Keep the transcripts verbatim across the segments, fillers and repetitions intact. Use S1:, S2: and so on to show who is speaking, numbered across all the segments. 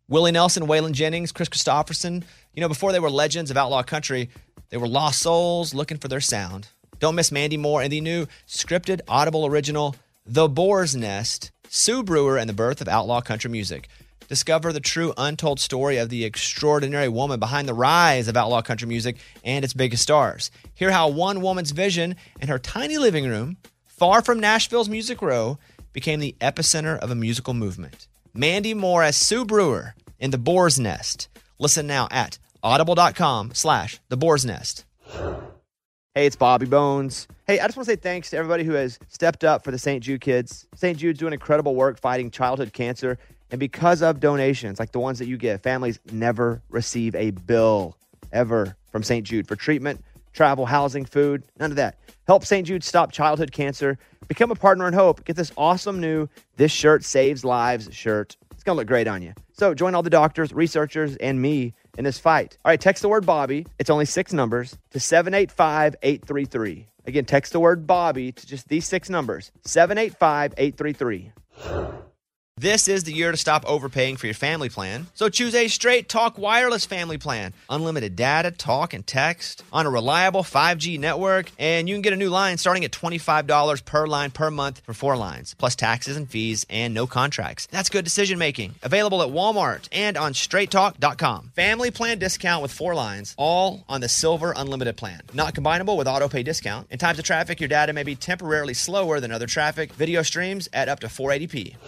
S1: Willie Nelson, Waylon Jennings, Chris Christopherson. You know, before they were legends of outlaw country, they were lost souls looking for their sound. Don't miss Mandy Moore and the new scripted Audible original, The Boar's Nest, Sue Brewer and the Birth of Outlaw Country Music. Discover the true untold story of the extraordinary woman behind the rise of outlaw country music and its biggest stars. Hear how one woman's vision in her tiny living room, far from Nashville's Music Row, became the epicenter of a musical movement. Mandy Moore as Sue Brewer in The Boar's Nest. Listen now at audible.com slash The Boar's Nest. Hey, it's Bobby Bones. Hey, I just want to say thanks to everybody who has stepped up for the Saint Jude kids. Saint Jude's doing incredible work fighting childhood cancer. And because of donations like the ones that you give, families never receive a bill ever from Saint Jude for treatment, travel, housing, food, none of that. Help Saint Jude stop childhood cancer. Become a partner in hope. Get this awesome new This Shirt Saves Lives shirt. It's going to look great on you. So join all the doctors, researchers, and me in this fight. All right, text the word Bobby. It's only six numbers to seven eight five, eight three three. Again, text the word Bobby to just these six numbers, seven eight five, eight three three. This is the year to stop overpaying for your family plan. So choose a Straight Talk Wireless family plan. Unlimited data, talk, and text on a reliable five G network. And you can get a new line starting at twenty-five dollars per line per month for four lines, plus taxes and fees and no contracts. That's good decision making. Available at Walmart and on straight talk dot com. Family plan discount with four lines, all on the Silver Unlimited plan. Not combinable with auto pay discount. In times of traffic, your data may be temporarily slower than other traffic. Video streams at up to four eighty p.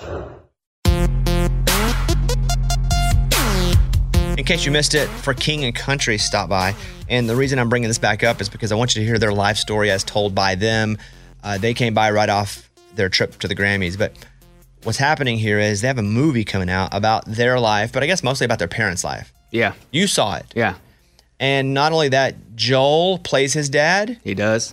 S1: In case you missed it, For King and Country stopped by. And the reason I'm bringing this back up is because I want you to hear their life story as told by them. Uh, they came by right off their trip to the Grammys. But what's happening here is they have a movie coming out about their life, but I guess mostly about their parents' life.
S2: Yeah.
S1: You saw it.
S2: Yeah.
S1: And not only that, Joel plays his dad.
S2: He does.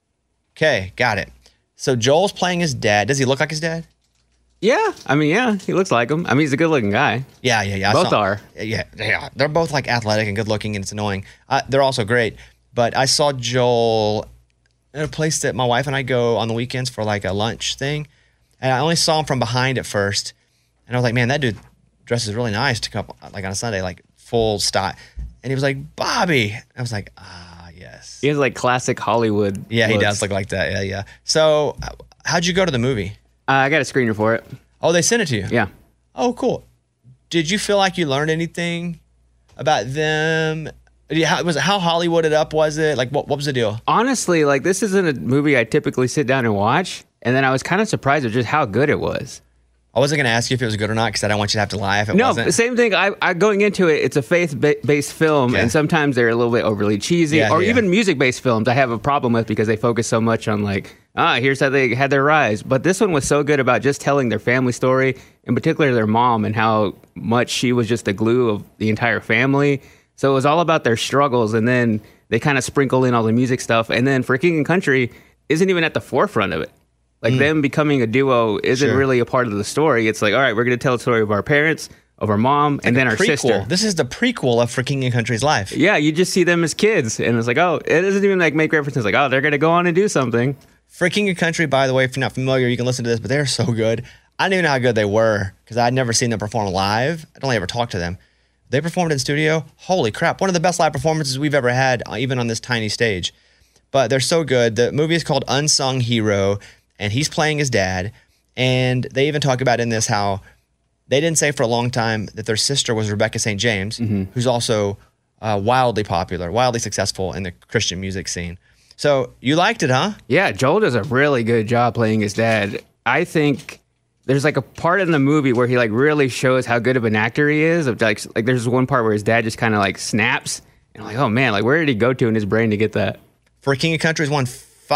S1: Okay, got it. So Joel's playing his dad. Does he look like his dad?
S2: Yeah, I mean, yeah, he looks like him. I mean, he's a good-looking guy.
S1: Yeah, yeah, yeah. I
S2: Both
S1: saw,
S2: are.
S1: Yeah, yeah. They're both like athletic and good-looking, and it's annoying. Uh, they're also great. But I saw Joel in a place that my wife and I go on the weekends for like a lunch thing, and I only saw him from behind at first, and I was like, man, that dude dresses really nice to come up, like on a Sunday, like full style. And he was like, Bobby. I was like, ah, yes.
S2: He has like classic Hollywood.
S1: Yeah,
S2: looks.
S1: he does look like that. Yeah, yeah. So, uh, how'd you go to the movie?
S2: Uh, I got a screener for it.
S1: Oh, they sent it to you?
S2: Yeah.
S1: Oh, cool. Did you feel like you learned anything about them? How, was it, how Hollywooded up was it? Like, what, what was the deal?
S2: Honestly, like, this isn't a movie I typically sit down and watch. And then I was kind of surprised at just how good it was.
S1: I wasn't going to ask you if it was good or not because I don't want you to have to lie if it
S2: no,
S1: wasn't.
S2: No, same thing. I, I going into it, it's a faith-based film, okay. And sometimes they're a little bit overly cheesy. Yeah, or yeah. Even music-based films I have a problem with because they focus so much on, like, ah, here's how they had their rise. But this one was so good about just telling their family story, in particular their mom, and how much she was just the glue of the entire family. So it was all about their struggles, and then they kind of sprinkle in all the music stuff. And then For King and Country isn't even at the forefront of it. Like, mm. them becoming a duo isn't sure. really a part of the story. It's like, all right, we're going to tell the story of our parents, of our mom, like and then our
S1: prequel.
S2: sister.
S1: This is the prequel of For King and Country's life.
S2: Yeah, you just see them as kids. And it's like, oh, it doesn't even like make references like, oh, they're going to go on and do something.
S1: For King and Country, by the way, if you're not familiar, you can listen to this, but they're so good. I didn't even know how good they were because I'd never seen them perform live. I'd only ever talked to them. They performed in studio. Holy crap. One of the best live performances we've ever had, even on this tiny stage. But they're so good. The movie is called Unsung Hero, and he's playing his dad. And they even talk about in this how they didn't say for a long time that their sister was Rebecca Saint James, mm-hmm. who's also uh, wildly popular, wildly successful in the Christian music scene. So you liked it, huh?
S2: Yeah, Joel does a really good job playing his dad. I think there's like a part in the movie where he like really shows how good of an actor he is. Of like, like there's one part where his dad just kind of like snaps, and I'm like, oh man, like where did he go to in his brain to get that?
S1: For King of Country's won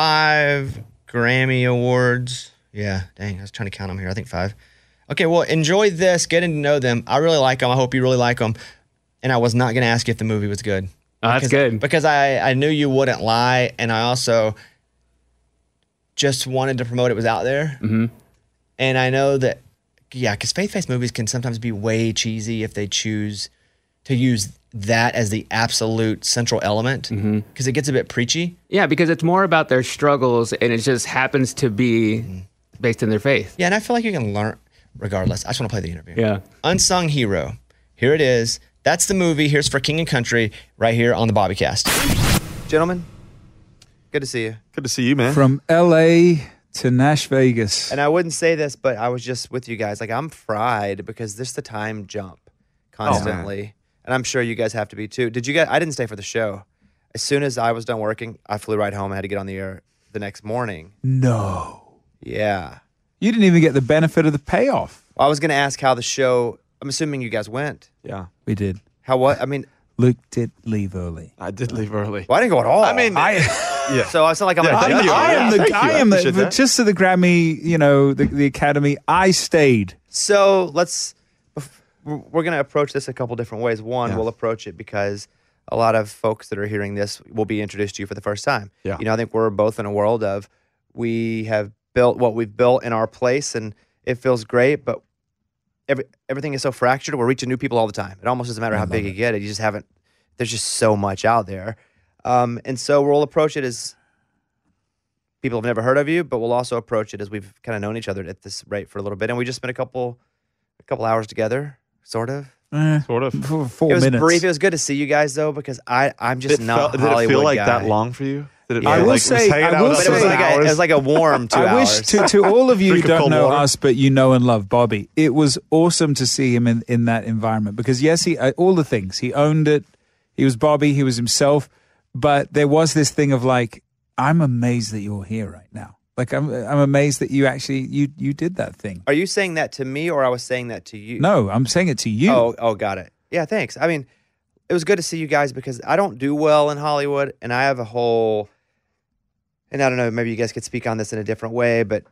S1: five Grammy Awards. Yeah, dang, I was trying to count them here. I think five. Okay, well, enjoy this, getting to know them. I really like them. I hope you really like them. And I was not going to ask you if the movie was good.
S2: Oh, that's
S1: because,
S2: good.
S1: Because I, I knew you wouldn't lie, and I also just wanted to promote it was out there.
S2: Mm-hmm.
S1: And I know that, yeah, because faith-based movies can sometimes be way cheesy if they choose to use that as the absolute central element, because mm-hmm. it gets a bit preachy.
S2: Yeah, because it's more about their struggles, and it just happens to be mm-hmm. based in their faith.
S1: Yeah, and I feel like you can learn regardless. I just want to play the interview.
S2: Yeah.
S1: Unsung Hero. Here it is. That's the movie. Here's For King and Country right here on the Bobbycast. Gentlemen, good to see you.
S3: Good to see you, man.
S4: From L A to Nash Vegas.
S1: And I wouldn't say this, but I was just with you guys. Like, I'm fried because this the time jump constantly. Oh, and I'm sure you guys have to be too. Did you guys? I didn't stay for the show. As soon as I was done working, I flew right home. I had to get on the air the next morning.
S4: No.
S1: Yeah.
S4: You didn't even get the benefit of the payoff.
S1: Well, I was going to ask how the show, I'm assuming you guys went.
S3: Yeah.
S4: We did.
S1: How what? I mean,
S4: Luke did leave early.
S3: I did leave early.
S1: Well, I didn't go at all.
S3: I mean,
S4: I,
S3: yeah.
S1: So I sound like I'm
S3: Yeah,
S1: a
S3: thank
S1: judge.
S3: you.
S4: I am
S3: Yeah,
S4: the,
S3: thank
S4: I
S3: you. I
S4: am the,
S3: appreciate that.
S4: just to the Grammy, you know, the, the Academy, I stayed.
S1: So let's, we're going to approach this a couple different ways. One,
S3: Yeah.
S1: we'll approach it because a lot of folks that are hearing this will be introduced to you for the first time.
S3: Yeah.
S1: You know, I think we're both in a world of, we have built what we've built in our place and it feels great, but every, everything is so fractured. We're reaching new people all the time. It almost doesn't matter how big
S4: it.
S1: you get it. You just haven't, there's just so much out there. Um, and so we'll approach it as people have never heard of you, but we'll also approach it as we've kind of known each other at this rate for a little bit. And we just spent a couple, a couple hours together, sort of.
S4: Eh,
S3: Sort of.
S4: For four
S1: It was
S4: minutes.
S1: brief. It was good to see you guys though, because I, I'm just
S3: It
S1: not
S3: felt,
S1: a
S3: did
S1: Hollywood
S3: it feel like
S1: guy.
S3: that long for you? Did it
S1: Yeah.
S3: feel
S1: I
S4: will
S3: like
S4: say-
S3: was hanging
S4: I
S3: out
S4: will
S3: with
S1: But
S3: us
S1: it was
S3: for
S1: like a,
S3: hours?
S1: it was like a warm two
S4: I
S1: hours.
S4: wish to, to all of you who
S3: Drink a
S4: don't
S3: cold
S4: know
S3: water.
S4: us, but you know and love Bobby. It was awesome to see him in, in that environment because yes, he uh, all the things he owned it. He was Bobby. He was himself. But there was this thing of like, I'm amazed that you're here right now. Like I'm I'm amazed that you actually you you did that thing.
S1: Are you saying that to me, or I was saying that to you?
S4: No, I'm saying it to you.
S1: Oh, oh, got it. Yeah, thanks. I mean, it was good to see you guys because I don't do well in Hollywood, and I have a whole. And I don't know, maybe you guys could speak on this in a different way, but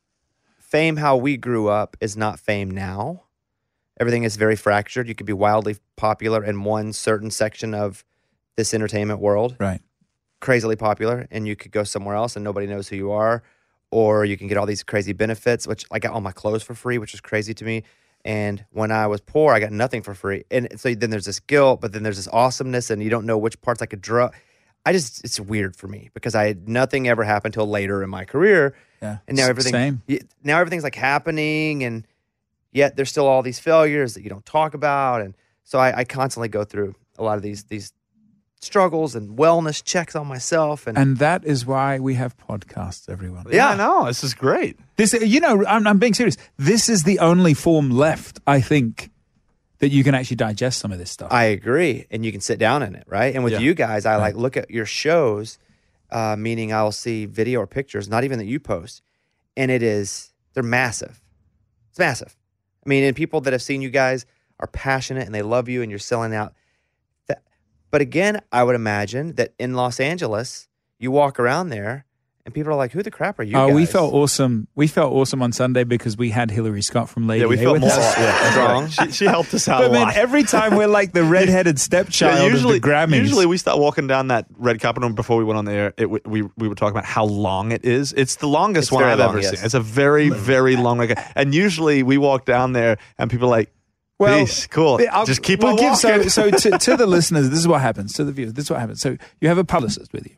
S1: fame, how we grew up, is not fame now. Everything is very fractured. You could be wildly popular in one certain section of this entertainment world,
S4: Right.
S1: crazily popular, and you could go somewhere else and nobody knows who you are, or you can get all these crazy benefits, which I got all my clothes for free, which was crazy to me. And when I was poor, I got nothing for free. And so then there's this guilt, but then there's this awesomeness, and you don't know which parts I could draw. I just, it's weird for me because I had nothing ever happened till later in my career.
S4: Yeah.
S1: And now
S4: S-
S1: everything,
S4: Same.
S1: y- now everything's like happening, and yet there's still all these failures that you don't talk about. And so I, I constantly go through a lot of these, these struggles and wellness checks on myself. And,
S4: And that is why we have podcasts, everyone.
S3: Yeah, I know. This is great.
S4: This, you know, I'm, I'm being serious. This is the only form left, I think, that you can actually digest some of this stuff.
S1: I agree. And you can sit down in it, right? And with
S3: Yeah.
S1: you guys, I like look at your shows, uh, meaning I'll see video or pictures, not even that you post. And it is, they're massive. It's massive. I mean, and people that have seen you guys are passionate and they love you and you're selling out. That, but again, I would imagine that in Los Angeles, you walk around there and people are like, who the crap are you
S4: Oh,
S1: guys?
S4: we felt awesome. We felt awesome on Sunday because we had Hillary Scott from Lady
S3: Yeah, we
S4: A
S3: felt
S4: with
S3: more.
S4: us.
S3: Yeah,
S1: Strong.
S3: She, she helped us out
S4: But
S3: a
S4: man,
S3: lot.
S4: every time we're like the redheaded stepchild
S3: Yeah, usually,
S4: of the Grammys.
S3: usually we start walking down that red carpet and before we went on the air. It, we we were talking about how long it is. It's the longest
S1: It's
S3: one
S1: very
S3: I've
S1: long,
S3: ever
S1: yes.
S3: seen. It's a very very long red. And usually we walk down there and people are like,
S4: Well,
S3: peace, cool.
S4: I'll-
S3: Just keep
S4: we'll
S3: on
S4: give-
S3: walking.
S4: So, so to, to the listeners, this is what happens. To the viewers, this is what happens. So you have a publicist with you,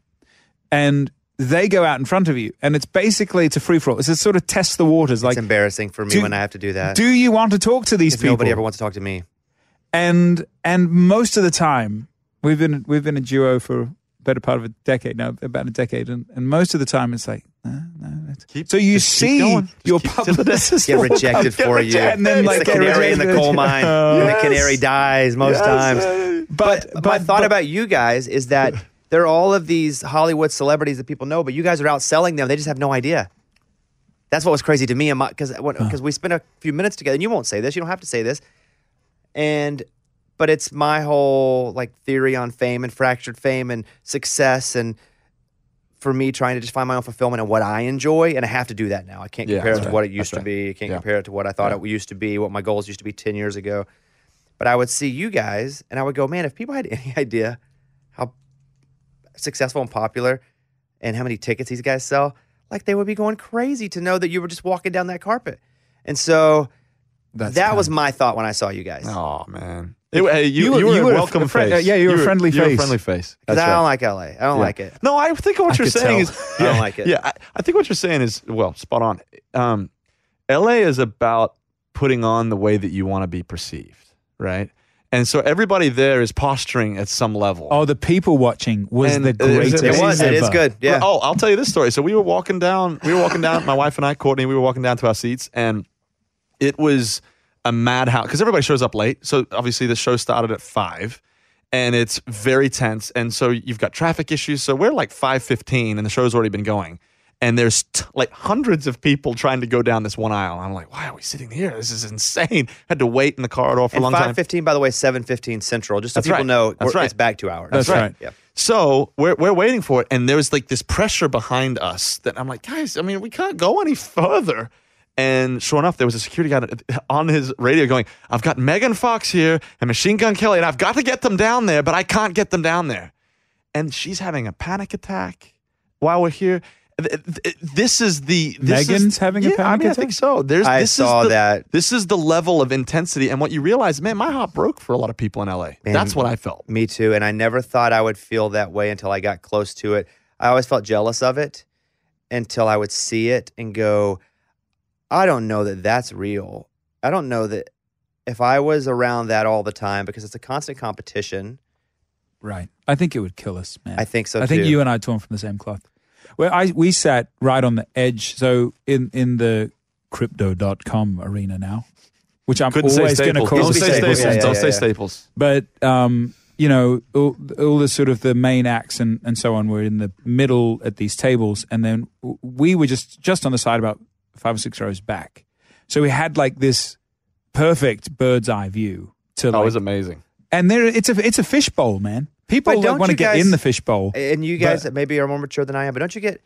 S4: and they go out in front of you, and it's basically it's a free for all. It's a sort of test the waters. Like,
S1: It's embarrassing for me
S4: do-
S1: when I have to do that.
S4: do you want to talk to these
S1: Because
S4: people?
S1: nobody ever wants to talk to me.
S4: and and most of the time, we've been we've been a duo for a better part of a decade now, about a decade, and, and most of the time it's like, no, no. It's,
S3: Keep-
S4: so you
S3: just keep
S4: see
S3: going. Just
S4: your
S3: keep till the
S4: publicist
S1: Get
S4: walk
S1: rejected
S4: up,
S1: for you.
S4: and then
S1: It's
S4: like
S1: the
S4: get
S1: canary in the
S4: rejected.
S1: coal mine.
S4: Oh.
S1: And the canary dies most
S3: Yes,
S1: times.
S3: uh,
S1: But,
S4: But
S1: my
S4: but,
S1: thought
S4: but-
S1: about you guys is that there are all of these Hollywood celebrities that people know, but you guys are outselling them. They just have no idea. That's what was crazy to me, because because we spent a few minutes together. And you won't say this. You don't have to say this. And but it's my whole like theory on fame and fractured fame and success, and for me trying to just find my own fulfillment in what I enjoy, and I have to do that now. I can't
S3: Yeah,
S1: compare it
S3: that's
S1: to
S3: right.
S1: what it used
S3: That's
S1: to
S3: right.
S1: be. I can't
S3: Yeah.
S1: compare it to what I thought
S3: Yeah.
S1: it used to be, what my goals used to be ten years ago. But I would see you guys, and I would go, man, if people had any idea how successful and popular and how many tickets these guys sell, like they would be going crazy to know that you were just walking down that carpet. And so
S4: That's
S1: that
S4: kind
S1: was
S4: of-
S1: my thought when I saw you guys.
S3: Oh man, It- hey, you,
S4: You
S3: you,
S4: were-
S3: were
S4: you
S3: a
S4: were a
S3: welcome
S4: fr-
S3: face.
S4: uh, yeah, you were a
S3: were-
S4: friendly
S3: you were a
S4: face.
S3: friendly face.
S1: Because
S3: That's
S1: I don't
S3: right.
S1: like L A. I don't
S3: Yeah.
S1: like it.
S3: No, I think what
S4: I
S3: you're
S4: could
S3: saying
S4: tell.
S3: is
S1: I don't
S3: yeah,
S1: like it.
S3: Yeah, I, I think what you're saying is well, spot on. Um, L A is about putting on the way that you want to be perceived, right? And so everybody there is posturing at some level.
S4: Oh, the people watching was
S3: And
S4: the
S3: it-
S4: greatest.
S1: It was. It
S4: ever.
S1: is good. Yeah.
S3: Oh, I'll tell you this story. So we were walking down, we were walking down, my wife and I, Courtney, we were walking down to our seats, and it was a madhouse because everybody shows up late. So obviously the show started at five, and it's very tense. And so you've got traffic issues. So we're like five fifteen, and the show's already been going. And there's t- like hundreds of people trying to go down this one aisle. I'm like, why are we sitting here? This is insane. Had to wait in the corridor for
S1: And
S3: a long time.
S1: five fifteen, by the way, seven fifteen Central. Just so
S3: That's
S1: people
S3: right.
S1: know,
S3: That's
S1: we're-
S3: right.
S1: it's back two hours.
S4: That's right.
S1: Yeah.
S3: So we're we're waiting for it, and there's like this pressure behind us that I'm like, guys, I mean, we can't go any further. And sure enough, there was a security guy on his radio going, I've got Megan Fox here and Machine Gun Kelly, and I've got to get them down there, but I can't get them down there. And she's having a panic attack while we're here. This is the this
S4: Megan's
S3: is,
S4: having a
S3: yeah,
S4: panic
S3: I mean, I
S4: attack?
S3: think so. There's
S1: I
S3: this
S1: saw
S3: is the,
S1: that.
S3: This is the level of intensity, and what you realize, man, my heart broke for a lot of people in L A.
S1: Man,
S3: That's what I felt.
S1: Me too. And I never thought I would feel that way until I got close to it. I always felt jealous of it until I would see it and go, I don't know that that's real. I don't know that if I was around that all the time, because it's a constant competition.
S4: Right. I think it would kill us, man.
S1: I think so
S4: I think
S1: too.
S4: you and I are torn from the same cloth. Well, I we sat right on the edge. So in, in the crypto dot com arena now, which I'm
S3: Couldn't say
S4: always going to
S3: Staples.
S4: call
S3: Don't
S4: the
S3: say
S4: Staples
S3: Staples.
S1: Yeah,
S3: Don't
S1: yeah,
S3: say
S1: yeah.
S3: Staples.
S4: But um, you know, all, all the sort of the main acts and, and so on were in the middle at these tables, and then we were just just on the side about five or six rows back. So we had like this perfect bird's eye view to
S3: Oh,
S4: like,
S3: it was amazing.
S4: and there it's a it's a fishbowl, man. People
S1: But
S4: like,
S1: don't
S4: want to
S1: you
S4: get
S1: guys-
S4: in the fishbowl.
S1: And you guys
S4: But-
S1: maybe are more mature than I am, but don't you get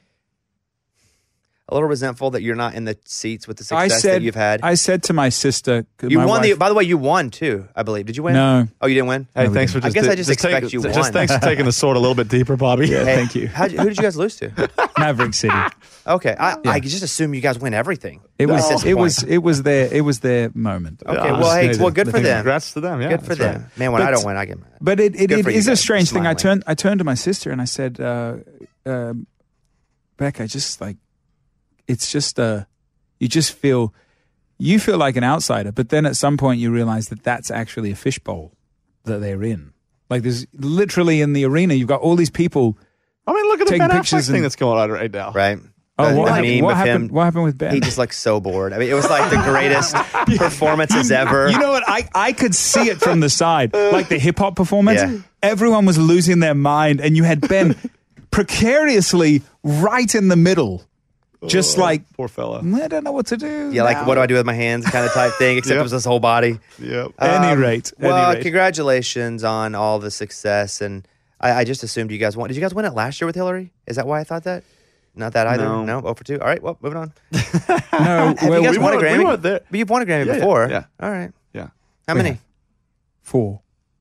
S1: a little resentful that you're not in the seats with the
S4: I
S1: success
S4: said
S1: that you've had?
S4: I said to my sister, 'cause
S1: you
S4: my
S1: won the.
S4: wife-
S1: By the way, you won too. I believe. Did you win?
S4: No.
S1: Oh, you didn't win.
S3: Hey,
S4: No, we
S3: thanks for
S1: didn't.
S3: just.
S1: I guess I just
S3: take-
S1: expect you
S3: Just
S1: won.
S3: thanks for taking the sword a little bit deeper, Bobby.
S4: Yeah,
S1: Hey,
S4: thank you.
S1: how'd you. Who did you guys lose to?
S4: Maverick City.
S1: Okay, I, I just assume you guys win everything.
S4: It was
S1: At this
S4: it
S1: point.
S4: was it was their it was their moment.
S1: Okay,
S3: Yeah,
S1: well, hey,
S4: the-
S1: well, good
S4: the
S1: for
S4: thing-
S1: them.
S3: Congrats to them. Yeah,
S1: Good for
S3: that's
S1: them,
S3: right.
S1: man. When I
S4: But-
S1: don't win, I get mad.
S4: But it it,
S1: Good
S4: it
S1: for you
S4: is a
S1: guys.
S4: strange thing. I
S1: Smiling.
S4: turned I turned to my sister and I said, uh, um, Becca, just like it's just uh, you just feel you feel like an outsider, but then at some point you realize that that's actually a fishbowl that they're in. Like there's literally in the arena, you've got all these people.
S3: I mean, look at the
S4: Taking
S3: Ben Affleck
S4: pictures
S3: thing
S4: and-
S3: that's going on right now.
S1: Right.
S4: Oh,
S1: The-
S4: what,
S1: the
S4: happened,
S1: meme
S4: what
S1: of
S4: happened?
S1: him.
S4: What happened with Ben?
S1: He just looked so bored. I mean, it was like the greatest performances ever.
S4: You know what? I, I could see it from the side, like the hip hop performance.
S1: Yeah.
S4: Everyone was losing their mind, and you had Ben precariously right in the middle, just like
S3: Poor fella.
S4: I don't know what to do.
S1: yeah, like
S4: now."
S1: what do I do with my hands kind of type thing, except
S3: Yep.
S1: it was his whole body.
S3: Yep.
S4: Any
S1: Um,
S4: rate, any
S1: well,
S4: rate.
S1: congratulations on all the success. And I, I just assumed you guys won. Did you guys win it last year with Hillary? Is that why I thought that? Not that either.
S3: No.
S1: No, oh for two. All right, well, moving on.
S4: No,
S1: Have
S4: well,
S1: you guys
S3: we
S1: won a
S3: weren't- we
S1: Grammy?
S3: weren't there.
S1: But you've won a Grammy
S3: Yeah, yeah,
S1: before.
S3: yeah.
S1: All right.
S3: Yeah.
S1: How
S4: We
S1: many?
S4: have. four.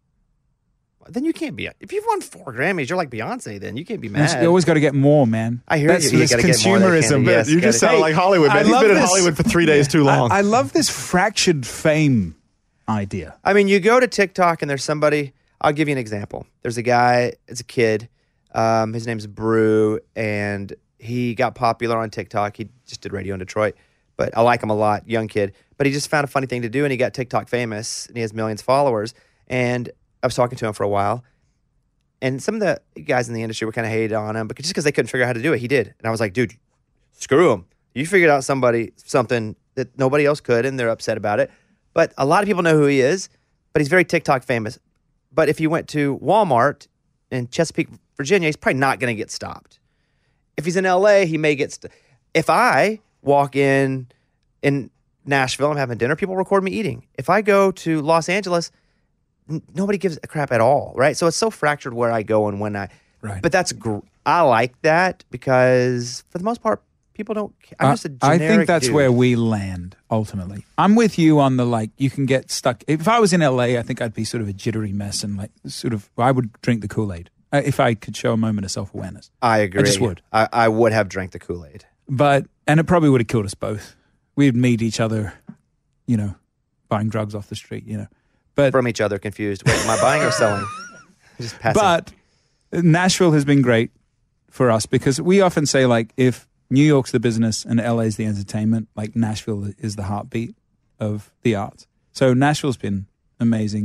S1: Then you can't be. If you've won four Grammys, you're like Beyonce. Then you can't be mad.
S4: You always got to get more, man.
S1: I hear
S4: That's
S1: you. You
S4: this
S1: gotta get more, they
S4: consumerism.
S1: can't- yes.
S3: You just
S1: gotta-
S3: sound
S1: Hey,
S3: like Hollywood,
S4: I
S3: man. He's
S4: love
S3: been in
S4: this.
S3: Hollywood for three days too long.
S4: I, I love this fractured fame idea.
S1: I mean, you go to TikTok and there's somebody. I'll give you an example. There's a guy. It's a kid. Um, his name's Brew, and he got popular on TikTok. He just did radio in Detroit, but I like him a lot. Young kid, but he just found a funny thing to do, and he got TikTok famous, and he has millions of followers. And I was talking to him for a while, and some of the guys in the industry were kind of hated on him, but just because they couldn't figure out how to do it, he did. And I was like, dude, screw him. You figured out somebody something that nobody else could, and they're upset about it. But a lot of people know who he is, but he's very TikTok famous. But if you went to Walmart in Chesapeake, Virginia, he's probably not going to get stopped. If he's in L A, he may get st- If I walk in in Nashville, I'm having dinner, people record me eating. If I go to Los Angeles, n- nobody gives a crap at all, right? So it's so fractured where I go and when I.
S4: Right.
S1: But that's gr- I like that because for the most part, people don't. ca- I'm
S4: I-
S1: just a
S4: I
S1: generic
S4: think that's
S1: dude.
S4: where we land ultimately. I'm with you on the like you can get stuck. If I was in L A, I think I'd be sort of a jittery mess and like sort of I would drink the Kool-Aid uh, if I could show a moment of self-awareness.
S1: I agree.
S4: just would.
S1: I, I would have drank the Kool-Aid.
S4: But and it probably would have killed us both. We'd meet each other, you know, buying drugs off the street, you know. But
S1: From each other, confused. Wait, am I buying or selling? Just passing.
S4: But Nashville has been great for us because we often say like if New York's the business and L A's the entertainment, like Nashville is the heartbeat of the arts. So Nashville's been amazing.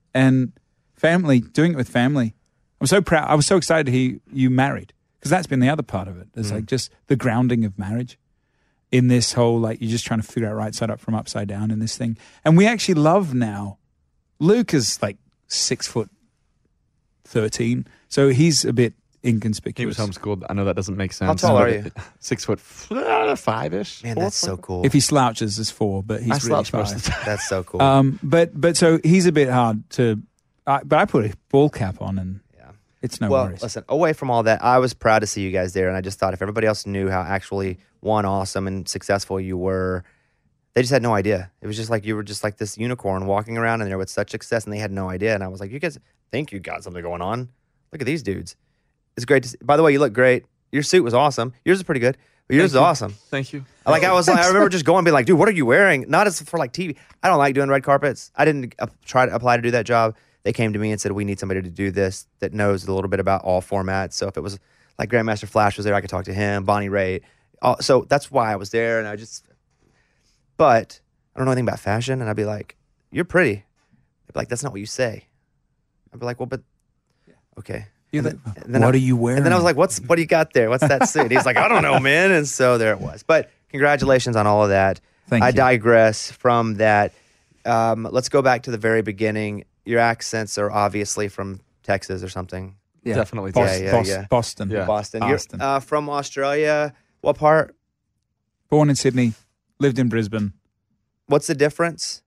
S4: and family, doing it with family. I'm so proud. I was so excited to hear you married, because that's been the other part of it. It's mm. like just the grounding of marriage in this whole, like, you're just trying to figure out right side up from upside down in this thing. And we actually love now. Luke is like six foot thirteen, so he's a bit inconspicuous.
S3: He was homeschooled. I know that doesn't make sense.
S1: How tall are you?
S3: Six foot five-ish.
S1: Man,
S3: four,
S1: that's so cool.
S4: If he slouches, it's four, but he's
S3: I
S4: really
S3: slouch
S4: five.
S3: most of the time.
S1: That's so cool.
S4: Um, but but so he's a bit hard to, I, but I put a ball cap on and
S1: yeah.
S4: it's no
S1: well,
S4: worries.
S1: Listen, away from all that, I was proud to see you guys there, and I just thought if everybody else knew how actually one awesome and successful you were, they just had no idea. It was just like you were just like this unicorn walking around in there with such success, and they had no idea. And I was like, you guys think you got something going on? Look at these dudes. It's great to see. By the way, you look great. Your suit was awesome. Yours is pretty good, but yours
S3: Thank
S1: is
S3: you.
S1: awesome.
S3: Thank you.
S1: Like I was, like, I remember just going and being like, dude, what are you wearing? Not as for like T V. I don't like doing red carpets. I didn't uh, try to apply to do that job. They came to me and said, we need somebody to do this that knows a little bit about all formats. So if it was like Grandmaster Flash was there, I could talk to him, Bonnie Raitt. Uh, so that's why I was there. And I just, but I don't know anything about fashion. And I'd be like, you're pretty. They'd be like, that's not what you say. I'd be like, well, but okay.
S4: You're
S1: And
S4: like,
S1: then- and then
S4: what
S1: I-
S4: are you wearing?
S1: And then I was like, "What's what do you got there? What's that suit?" He's like, "I don't know, man." And so there it was. But congratulations on all of that.
S4: Thank
S1: I
S4: you.
S1: digress from that. Um, let's go back to the very beginning. Your accents are obviously from Texas or something.
S4: yeah.
S3: Definitely.
S4: Bos-
S1: Yeah, yeah,
S4: Bos-
S1: yeah.
S4: Boston.
S3: Yeah.
S1: Boston.
S4: Boston.
S1: You're uh, from Australia. What part?
S4: Born in Sydney, lived in Brisbane.
S1: What's the difference?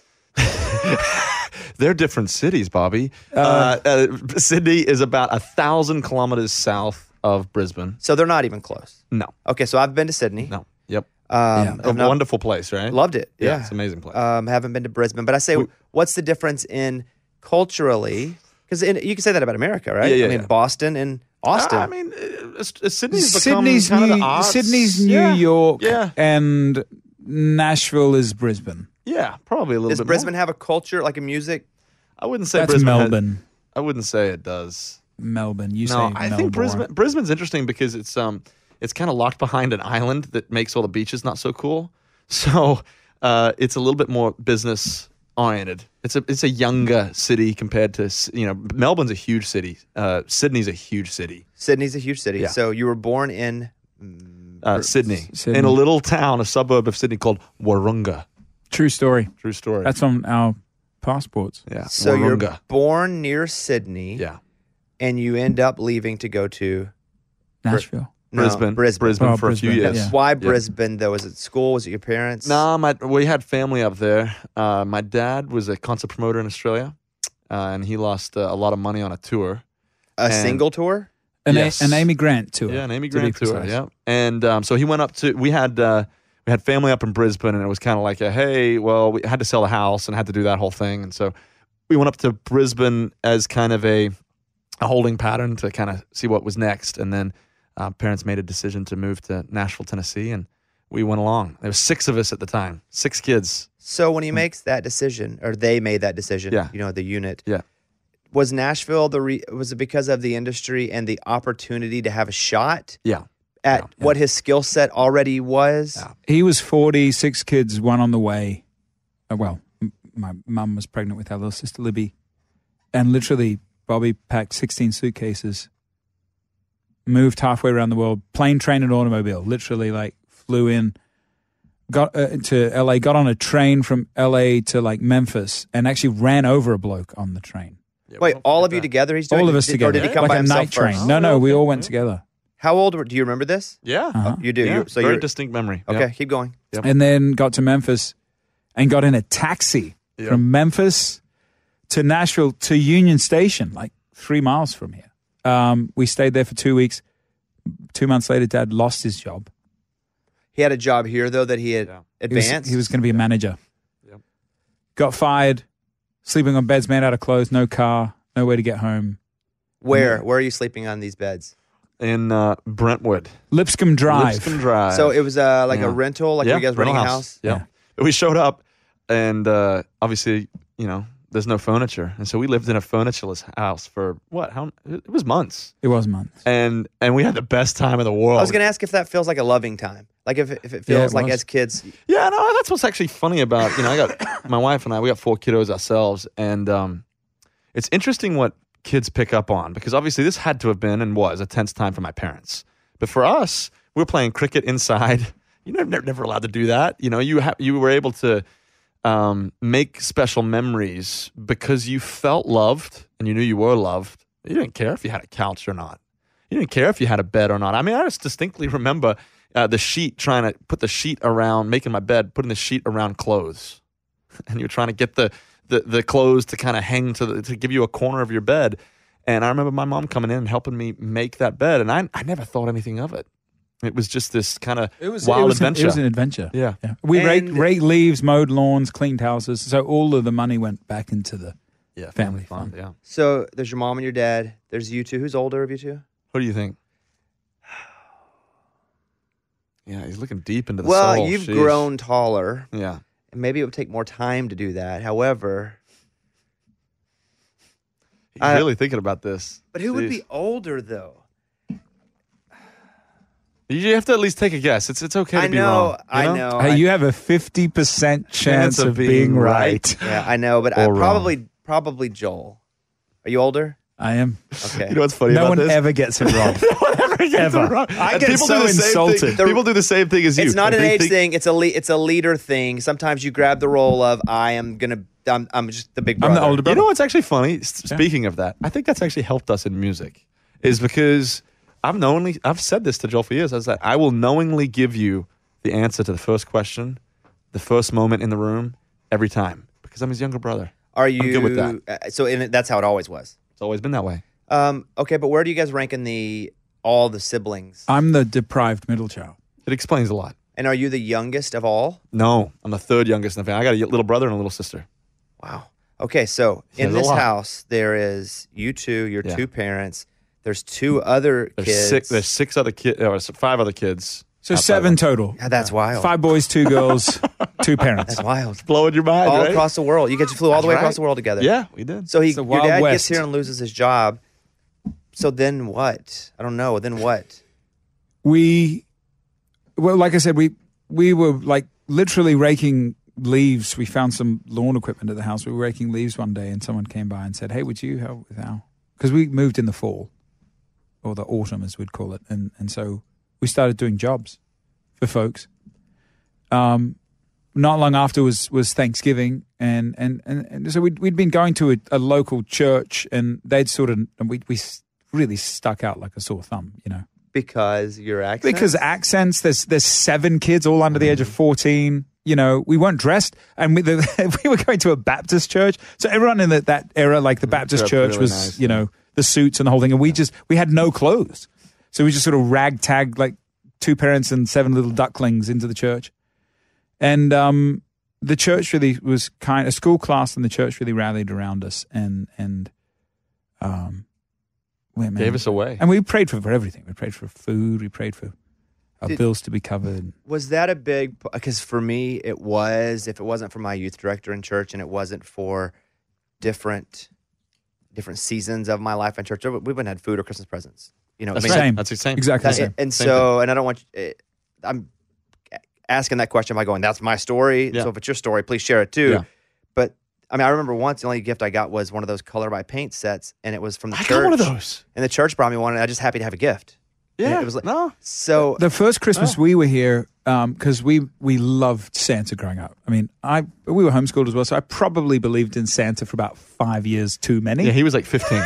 S3: They're different cities, Bobby.
S4: Uh,
S3: Uh, uh, Sydney is about a thousand kilometers south of Brisbane.
S1: So they're not even close.
S3: No,
S1: Okay, so I've been to Sydney.
S3: no. Yep.
S1: Um,
S4: Yeah.
S3: A
S1: I've not-
S3: wonderful place, right?
S1: loved it.
S3: Yeah,
S1: Yeah,
S3: it's an amazing place.
S1: Um, haven't been to Brisbane, but I say,
S3: We-
S1: what's the difference in culturally? Because you can say that about America, right?
S3: Yeah, yeah,
S1: I mean,
S3: yeah.
S1: Boston and Austin.
S3: I mean, uh, uh, Sydney's become
S4: Sydney's
S3: kind of
S4: New,
S3: the odds.
S4: Sydney's New
S3: Yeah.
S4: York,
S3: Yeah.
S4: and Nashville is Brisbane.
S3: Yeah, probably a little
S1: Does
S3: bit
S1: Brisbane
S3: more.
S1: have a culture like a music?
S3: I wouldn't say
S4: That's
S3: Brisbane had-
S4: Melbourne.
S3: I wouldn't say it does.
S4: Melbourne. You
S3: No,
S4: say
S3: I
S4: Melbourne.
S3: think Brisbane Brisbane's interesting because it's um it's kind of locked behind an island that makes all the beaches not so cool. So uh, it's a little bit more business oriented. It's a it's a younger city compared to S- you know Melbourne's a huge city. Uh, Sydney's a huge city.
S1: Sydney's a huge city.
S3: Yeah.
S1: So you were born in
S3: Uh, Sydney,
S4: Sydney.
S3: in a little town, a suburb of Sydney called Warunga.
S4: True story.
S3: True story.
S4: That's on our passports.
S3: yeah.
S1: so you're
S3: Warunga.
S1: born near Sydney,
S3: Yeah.
S1: and you end up leaving to go to
S4: Nashville.
S1: no,
S3: Brisbane.
S1: Brisbane.
S4: Oh,
S3: for a few
S4: Brisbane,
S3: years.
S4: yeah.
S1: Why Brisbane though? Was it school? Was it your parents?
S3: No, my we had family up there. Uh, my dad was a concert promoter in Australia, uh, and he lost uh, a lot of money on a tour.
S1: a
S3: and-
S1: single tour.
S4: An,
S3: Yes.
S4: a, an Amy Grant tour.
S3: Yeah, an Amy
S4: to be
S3: Grant tour.
S4: precise.
S3: Yeah, and um, so he went up to. We had uh, we had family up in Brisbane, and it was kind of like a hey, well, we had to sell the house and had to do that whole thing, and so we went up to Brisbane as kind of a a holding pattern to kind of see what was next, and then uh, parents made a decision to move to Nashville, Tennessee, and we went along. There were six of us at the time, six kids.
S1: So when he makes that decision, or they made that decision,
S3: Yeah.
S1: you know, the unit.
S3: Yeah.
S1: Was Nashville the re- was it because of the industry and the opportunity to have a shot
S3: Yeah,
S1: at
S3: Yeah.
S1: what his skill set already was?
S3: Yeah.
S4: He was forty, six kids, one on the way. Uh, well, m- my mum was pregnant with our little sister Libby. And literally, Bobby packed sixteen suitcases, moved halfway around the world, plane, train, and automobile. Literally, like, flew in, got uh, to L A, got on a train from L A to, like, Memphis, and actually ran over a bloke on the train.
S3: Yeah,
S1: Wait,
S3: well,
S1: all
S3: look
S1: of you
S3: at that.
S1: together? He's doing
S4: All of us
S1: did-
S4: together.
S1: Or did he come
S4: like
S1: by
S4: a
S1: himself
S4: night train.
S1: first?
S4: No, no, we
S3: okay.
S4: all went together.
S1: How old were? Do you remember this?
S3: Yeah,
S4: Uh-huh.
S1: You do.
S3: yeah.
S1: You're, so
S3: very
S1: you're
S3: distinct memory.
S1: okay.
S3: Yeah.
S1: Keep going.
S3: Yep.
S4: And then got to Memphis and got in a taxi
S3: Yep.
S4: from Memphis to Nashville to Union Station, like three miles from here. Um, we stayed there for two weeks. Two months later, Dad lost his job.
S1: He had a job here though that he had
S3: Yeah.
S4: He was,
S1: advanced.
S4: he was going to be a manager.
S3: Yep.
S4: Got fired, sleeping on beds made out of clothes, no car, nowhere to get home.
S1: Where? Where are you sleeping on these beds?
S3: In uh, Brentwood,
S4: Lipscomb Drive.
S3: Lipscomb Drive.
S1: So it was uh, like
S3: Yeah.
S1: a rental, like
S3: yeah,
S1: you guys renting
S3: rental
S1: a house.
S3: Yeah. We showed up, and uh, obviously, you know, there's no furniture, and so we lived in a furnitureless house for what? How? It was months,
S4: It was months.
S3: and and we had the best time in the world.
S1: I was going to ask if that feels like a loving time, like if if it feels
S4: Yeah, it
S1: like
S4: was.
S1: as kids.
S3: Yeah, no, that's what's actually funny about, you know, I got my wife and I, we got four kiddos ourselves, and um, it's interesting what kids pick up on, because obviously this had to have been and was a tense time for my parents. But for us, we were playing cricket inside. You know, never, never allowed to do that. You know, you ha- you were able to um, make special memories because you felt loved and you knew you were loved. You didn't care if you had a couch or not. You didn't care if you had a bed or not. I mean, I just distinctly remember uh, the sheet, trying to put the sheet around, making my bed, putting the sheet around clothes. And you're trying to get the, the, the clothes to kind of hang to the, to give you a corner of your bed. And I remember my mom coming in and helping me make that bed. And I, I never thought anything of it. It was just this kind of wild
S4: it was
S3: adventure.
S4: An, it was an adventure.
S3: Yeah.
S4: yeah. We
S1: And-
S4: raked, raked leaves, mowed lawns, cleaned houses. So all of the money went back into the
S3: Yeah,
S4: family
S3: fun.
S4: fund.
S3: Yeah.
S1: So there's your mom and your dad. There's you two. Who's older of you two?
S3: What do you think? Yeah, he's looking deep into the
S1: Well,
S3: soul.
S1: you've
S3: Sheesh.
S1: grown taller.
S3: Yeah.
S1: And maybe it would take more time to do that. However,
S3: He's
S1: I-
S3: really thinking about this.
S1: but who would
S3: Jeez.
S1: be older though?
S3: You have to at least take a guess. It's it's okay to
S1: I
S3: be
S1: know,
S3: wrong. you
S1: I
S3: know.
S1: know.
S4: Hey,
S1: I-
S4: you have a fifty percent chance of being right.
S1: Yeah, I know, but I
S3: Or wrong.
S1: probably probably Joel. Are you older?
S4: I am.
S1: Okay.
S3: You know what's funny
S4: No
S3: about
S4: one
S3: this?
S4: ever gets it wrong. Ever. I
S3: And
S4: get
S3: people
S4: so
S3: do the same
S4: insulted.
S3: Thing. People do the same thing as you.
S1: It's not
S3: If
S1: an
S3: they
S1: age
S3: think-
S1: thing. It's a le- it's a leader thing. Sometimes you grab the role of I am gonna. I'm, I'm just the big
S4: I'm
S1: brother.
S4: the older
S3: You
S4: brother.
S3: know what's actually funny? S- Speaking of that, I think that's actually helped us in music, is because I've knowingly I've said this to Joel for years. I said I will knowingly give you the answer to the first question, the first moment in the room, every time, because I'm his younger brother.
S1: Are you
S3: good with that.
S1: uh, so in, that's how it always was.
S3: It's always been that way.
S1: Um, okay, but where do you guys rank in the all the siblings?
S4: I'm the deprived middle child.
S3: It explains a lot.
S1: And are you the youngest of all?
S3: No, I'm the third youngest in the family. I got a little brother and a little sister.
S1: Wow. Okay, so
S3: Yeah,
S1: in
S3: there's a
S1: this
S3: lot.
S1: house there is you two, your
S3: Yeah.
S1: two parents. There's two other
S3: There's
S1: kids.
S3: six. There's six other kids. Or five other kids.
S4: So
S3: outside
S4: seven
S3: of-
S4: total.
S1: Yeah, that's wild.
S4: Five boys, two girls, two parents.
S1: That's wild.
S3: Blowing your mind,
S1: All
S3: right?
S1: across the world. You guys flew all the way
S3: That's
S1: across
S3: right.
S1: the world together.
S3: Yeah, we did.
S1: So he,
S4: It's the
S1: your
S4: Wild
S1: dad
S4: West.
S1: gets here and loses his job. So then what? I don't know. Then what?
S4: We, well, like I said, we we were like literally raking leaves. We found some lawn equipment at the house. We were raking leaves one day, and someone came by and said, "Hey, would you help with our?" Because we moved in the fall, or the autumn, as we'd call it, and and so we started doing jobs for folks. Um, not long after was was Thanksgiving, and and and, and so we'd we'd been going to a, a local church, and they'd sort of and we we really stuck out like a sore thumb, you know.
S1: Because your accent?
S4: Because accents, there's there's seven kids all under the age of fourteen. You know, we weren't dressed, and we, the, we were going to a Baptist church. So everyone in the, that era, like the Baptist
S3: Dressed
S4: church,
S3: really
S4: was
S3: nice,
S4: you
S3: yeah.
S4: know the suits and the whole thing, and we just we had no clothes, so we just sort of ragtagged like two parents and seven little ducklings into the church, and um, the church really was kind. A school class and the church really rallied around us, and and um, well, man,
S3: Gave us away.
S4: and we prayed for, for everything. We prayed for food. We prayed for our
S1: Did-
S4: bills to be covered.
S1: Was that a big? Because for me, it was. If it wasn't for my youth director in church, and it wasn't for different different seasons of my life in church, we wouldn't have food or Christmas presents. You know,
S3: That's
S1: I mean,
S3: right.
S4: Same.
S3: That's the same.
S4: Exactly the
S1: that-
S4: same.
S1: and
S3: Same
S1: so, and I don't want. You, I'm asking that question by going, "That's my story."
S3: Yeah.
S1: So if it's your story, please share it too.
S3: Yeah.
S1: But I mean, I remember once the only gift I got was one of those color by paint sets, and it was from the
S3: I
S1: church.
S3: got one of those.
S1: And the church brought me one, and I was just happy to have a gift. And
S3: Yeah.
S1: it was like
S3: no.
S1: so.
S4: The first Christmas
S3: Oh.
S4: we were here, because we we loved Santa growing up. I mean, I we were homeschooled as well, so I probably believed in Santa for about five years too many.
S3: Yeah, he was like fifteen.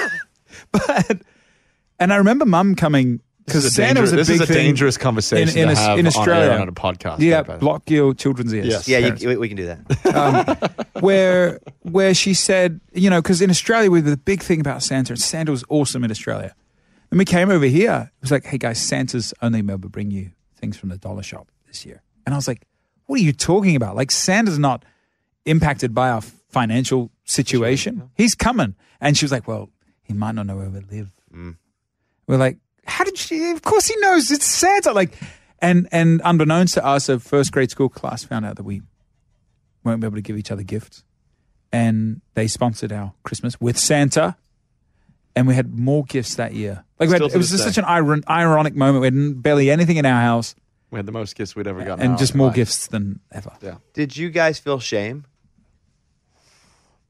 S4: But and I remember Mum coming
S3: This is
S4: because
S3: a,
S4: Santa was
S3: dangerous,
S4: a
S3: this
S4: big
S3: is a
S4: thing
S3: dangerous conversation
S4: in, in,
S3: to
S4: Aus-
S3: have
S4: in
S3: on
S4: Australia.
S3: air on a podcast.
S4: Yeah,
S3: By the way.
S4: block your children's ears.
S3: Yes.
S1: yeah,
S4: parents.
S1: you, we, we can do that.
S4: where where she said, you know, because in Australia we the big thing about Santa, and Santa was awesome in Australia. And we came over here, it was like, hey guys, Santa's only able to bring you things from the dollar shop this year. And I was like, what are you talking about? Like Santa's not impacted by our financial situation. He's coming. And she was like, well, he might not know where we live. We're like, how did she? Of course he knows. It's Santa. Like, and and unbeknownst to us, a first grade school class found out that we won't be able to give each other gifts, and they sponsored our Christmas with Santa, and we had more gifts that year. Like we had,
S3: Still to
S4: it was
S3: this
S4: just
S3: day.
S4: such an iron, ironic moment. We had barely anything in our house,
S3: We had the most gifts we'd ever gotten. in
S4: and
S3: our
S4: just more
S3: life.
S4: gifts than ever.
S3: Yeah.
S1: Did you guys feel shame?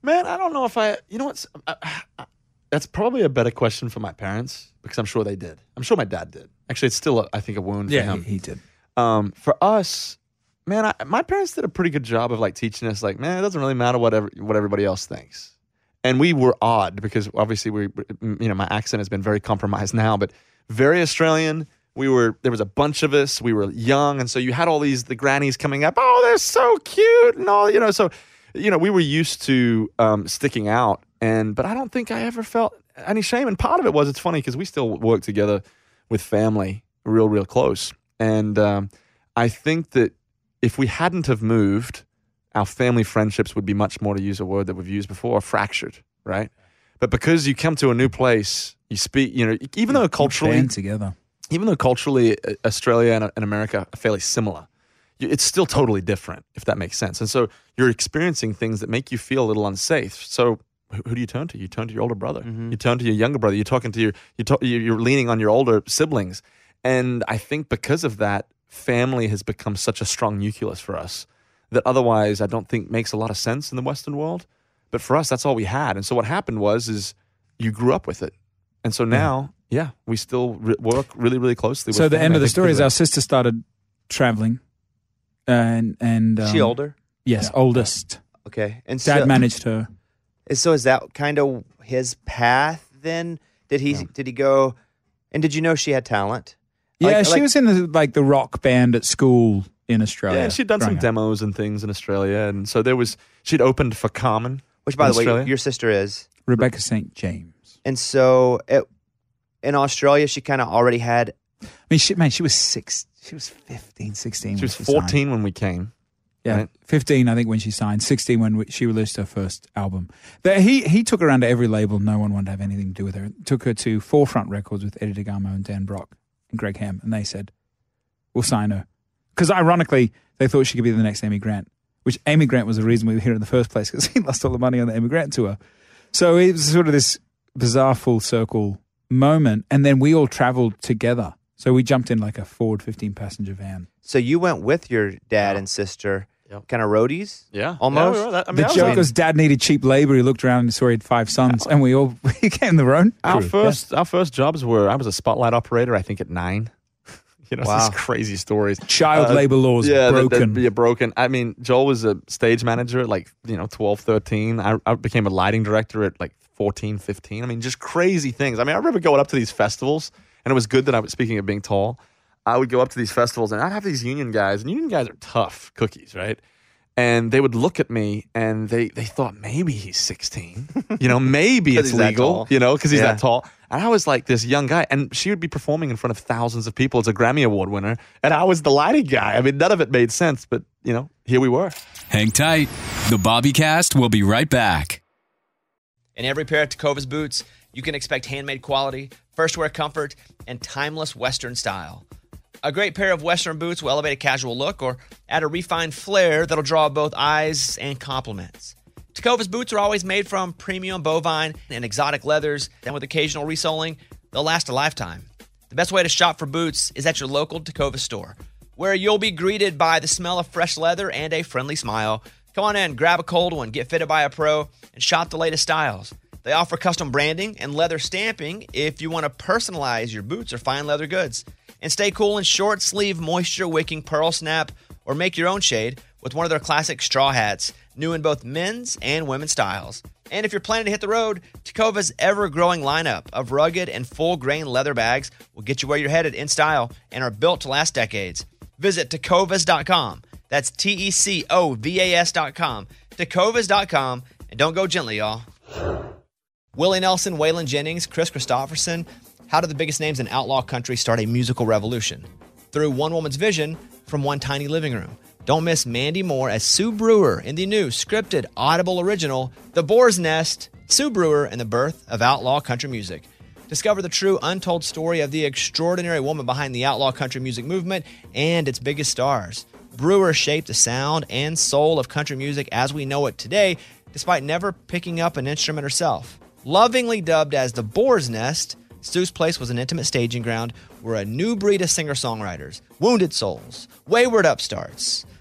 S3: Man, I don't know if I, you know what's, I, I, that's probably a better question for my parents because I'm sure they did. I'm sure my dad did. Actually, it's still, a, I think, a wound
S4: yeah,
S3: for him.
S4: He, he did.
S3: Um, for us, man, I, my parents did a pretty good job of like teaching us, like, man, it doesn't really matter what, ever, what everybody else thinks. And we were odd because obviously we, you know, my accent has been very compromised now, but very Australian. We were, there was a bunch of us. We were young. And so you had all these, the grannies coming up. Oh, they're so cute. And all, you know, so, you know, we were used to um, sticking out. And, but I don't think I ever felt any shame. And part of it was, it's funny because we still work together with family real, real close. And um, I think that if we hadn't have moved, our family friendships would be much more, to use a word that we've used before, fractured, right? But because you come to a new place, you speak, you know, even though culturally,
S4: band together.
S3: even though culturally Australia and, and America are fairly similar, it's still totally different, if that makes sense. And so you're experiencing things that make you feel a little unsafe. So who do you turn to? You turn to your older brother. Mm-hmm. You turn to your younger brother. You're talking to your, you talk, you're leaning on your older siblings. And I think because of that, family has become such a strong nucleus for us that otherwise I don't think makes a lot of sense in the Western world. But for us, that's all we had. And so what happened was, is you grew up with it. And so now, yeah, yeah we still re- work really, really closely with
S4: So the
S3: family.
S4: end of the story is our sister started traveling. And, and um,
S1: She older?
S4: Yes, yeah. Oldest.
S1: Okay. And
S4: Dad
S1: so,
S4: managed her.
S1: So is that kind of his path then? Did he, yeah. did he go, and did you know she had talent?
S4: Yeah,
S1: like,
S4: she
S1: like,
S4: was in the, like the rock band at school in Australia.
S3: Yeah, and she'd done some
S4: up.
S3: demos and things in Australia. And so there was, she'd opened for Carmen.
S1: Which, by the
S3: Australia.
S1: way, your sister is?
S4: Rebecca Saint James.
S1: And so it, in Australia, she kind of already had...
S4: I mean, she, man, she was six. She was fifteen, sixteen.
S3: She was
S4: she
S3: fourteen
S4: signed.
S3: when we came.
S4: Yeah,
S3: right?
S4: fifteen, I think, when she signed. sixteen when we, she released her first album. But he he took her around to every label. No one wanted to have anything to do with her. Took her to Forefront Records with Eddie DeGamo and Dan Brock and Greg Ham. And they said, we'll sign her. Because ironically, they thought she could be the next Amy Grant. Which Amy Grant was the reason we were here in the first place, because he lost all the money on the Amy Grant tour. So it was sort of this bizarre full circle moment. And then we all traveled together. So we jumped in like a Ford fifteen passenger van.
S1: So you went with your dad
S3: yeah.
S1: and sister,
S3: yep.
S1: kind of roadies?
S3: Yeah.
S1: Almost?
S3: Yeah, I mean,
S4: the joke was dad needed cheap labor. He looked around and saw he had five sons. And we all we came their own.
S3: Our
S4: crew.
S3: first,
S4: yeah.
S3: our first jobs were, I was a spotlight operator, I think at nine. You know,
S1: wow.
S3: these crazy stories.
S4: Child
S3: uh,
S4: labor laws
S3: yeah,
S4: broken.
S3: Yeah, broken. I mean, Joel was a stage manager at like, you know, twelve, thirteen. I, I became a lighting director at like fourteen, fifteen. I mean, just crazy things. I mean, I remember going up to these festivals, and it was good that I was, speaking of being tall, I would go up to these festivals, and I'd have these union guys, and union guys are tough cookies, right? And they would look at me, and they, they thought, maybe he's sixteen. You know, maybe it's legal, you know, because he's yeah. that tall. And I was like this young guy, and she would be performing in front of thousands of people as a Grammy Award winner, and I was the lighting guy. I mean, none of it made sense, but, you know, here we were.
S5: Hang tight. The Bobbycast will be right back.
S1: In every pair of Tecovas boots, you can expect handmade quality, first wear comfort, and timeless Western style. A great pair of Western boots will elevate a casual look or add a refined flair that'll draw both eyes and compliments. Tecovas boots are always made from premium bovine and exotic leathers, and with occasional resoling, they'll last a lifetime. The best way to shop for boots is at your local Tecovas store, where you'll be greeted by the smell of fresh leather and a friendly smile. Come on in, grab a cold one, get fitted by a pro, and shop the latest styles. They offer custom branding and leather stamping if you want to personalize your boots or fine leather goods. And stay cool in short sleeve, moisture wicking pearl snap, or make your own shade with one of their classic straw hats, new in both men's and women's styles. And if you're planning to hit the road, Tecovas' ever-growing lineup of rugged and full-grain leather bags will get you where you're headed in style and are built to last decades. Visit tecovas dot com. That's T E C O V A S dot com. tecovas dot com. And don't go gently, y'all. Willie Nelson, Waylon Jennings, Chris Christopherson. How did the biggest names in outlaw country start a musical revolution? Through one woman's vision from one tiny living room. Don't miss Mandy Moore as Sue Brewer in the new scripted Audible original, The Boar's Nest, Sue Brewer and the Birth of Outlaw Country Music. Discover the true untold story of the extraordinary woman behind the outlaw country music movement and its biggest stars. Brewer shaped the sound and soul of country music as we know it today, despite never picking up an instrument herself. Lovingly dubbed as The Boar's Nest, Sue's place was an intimate staging ground where a new breed of singer-songwriters, wounded souls, wayward upstarts,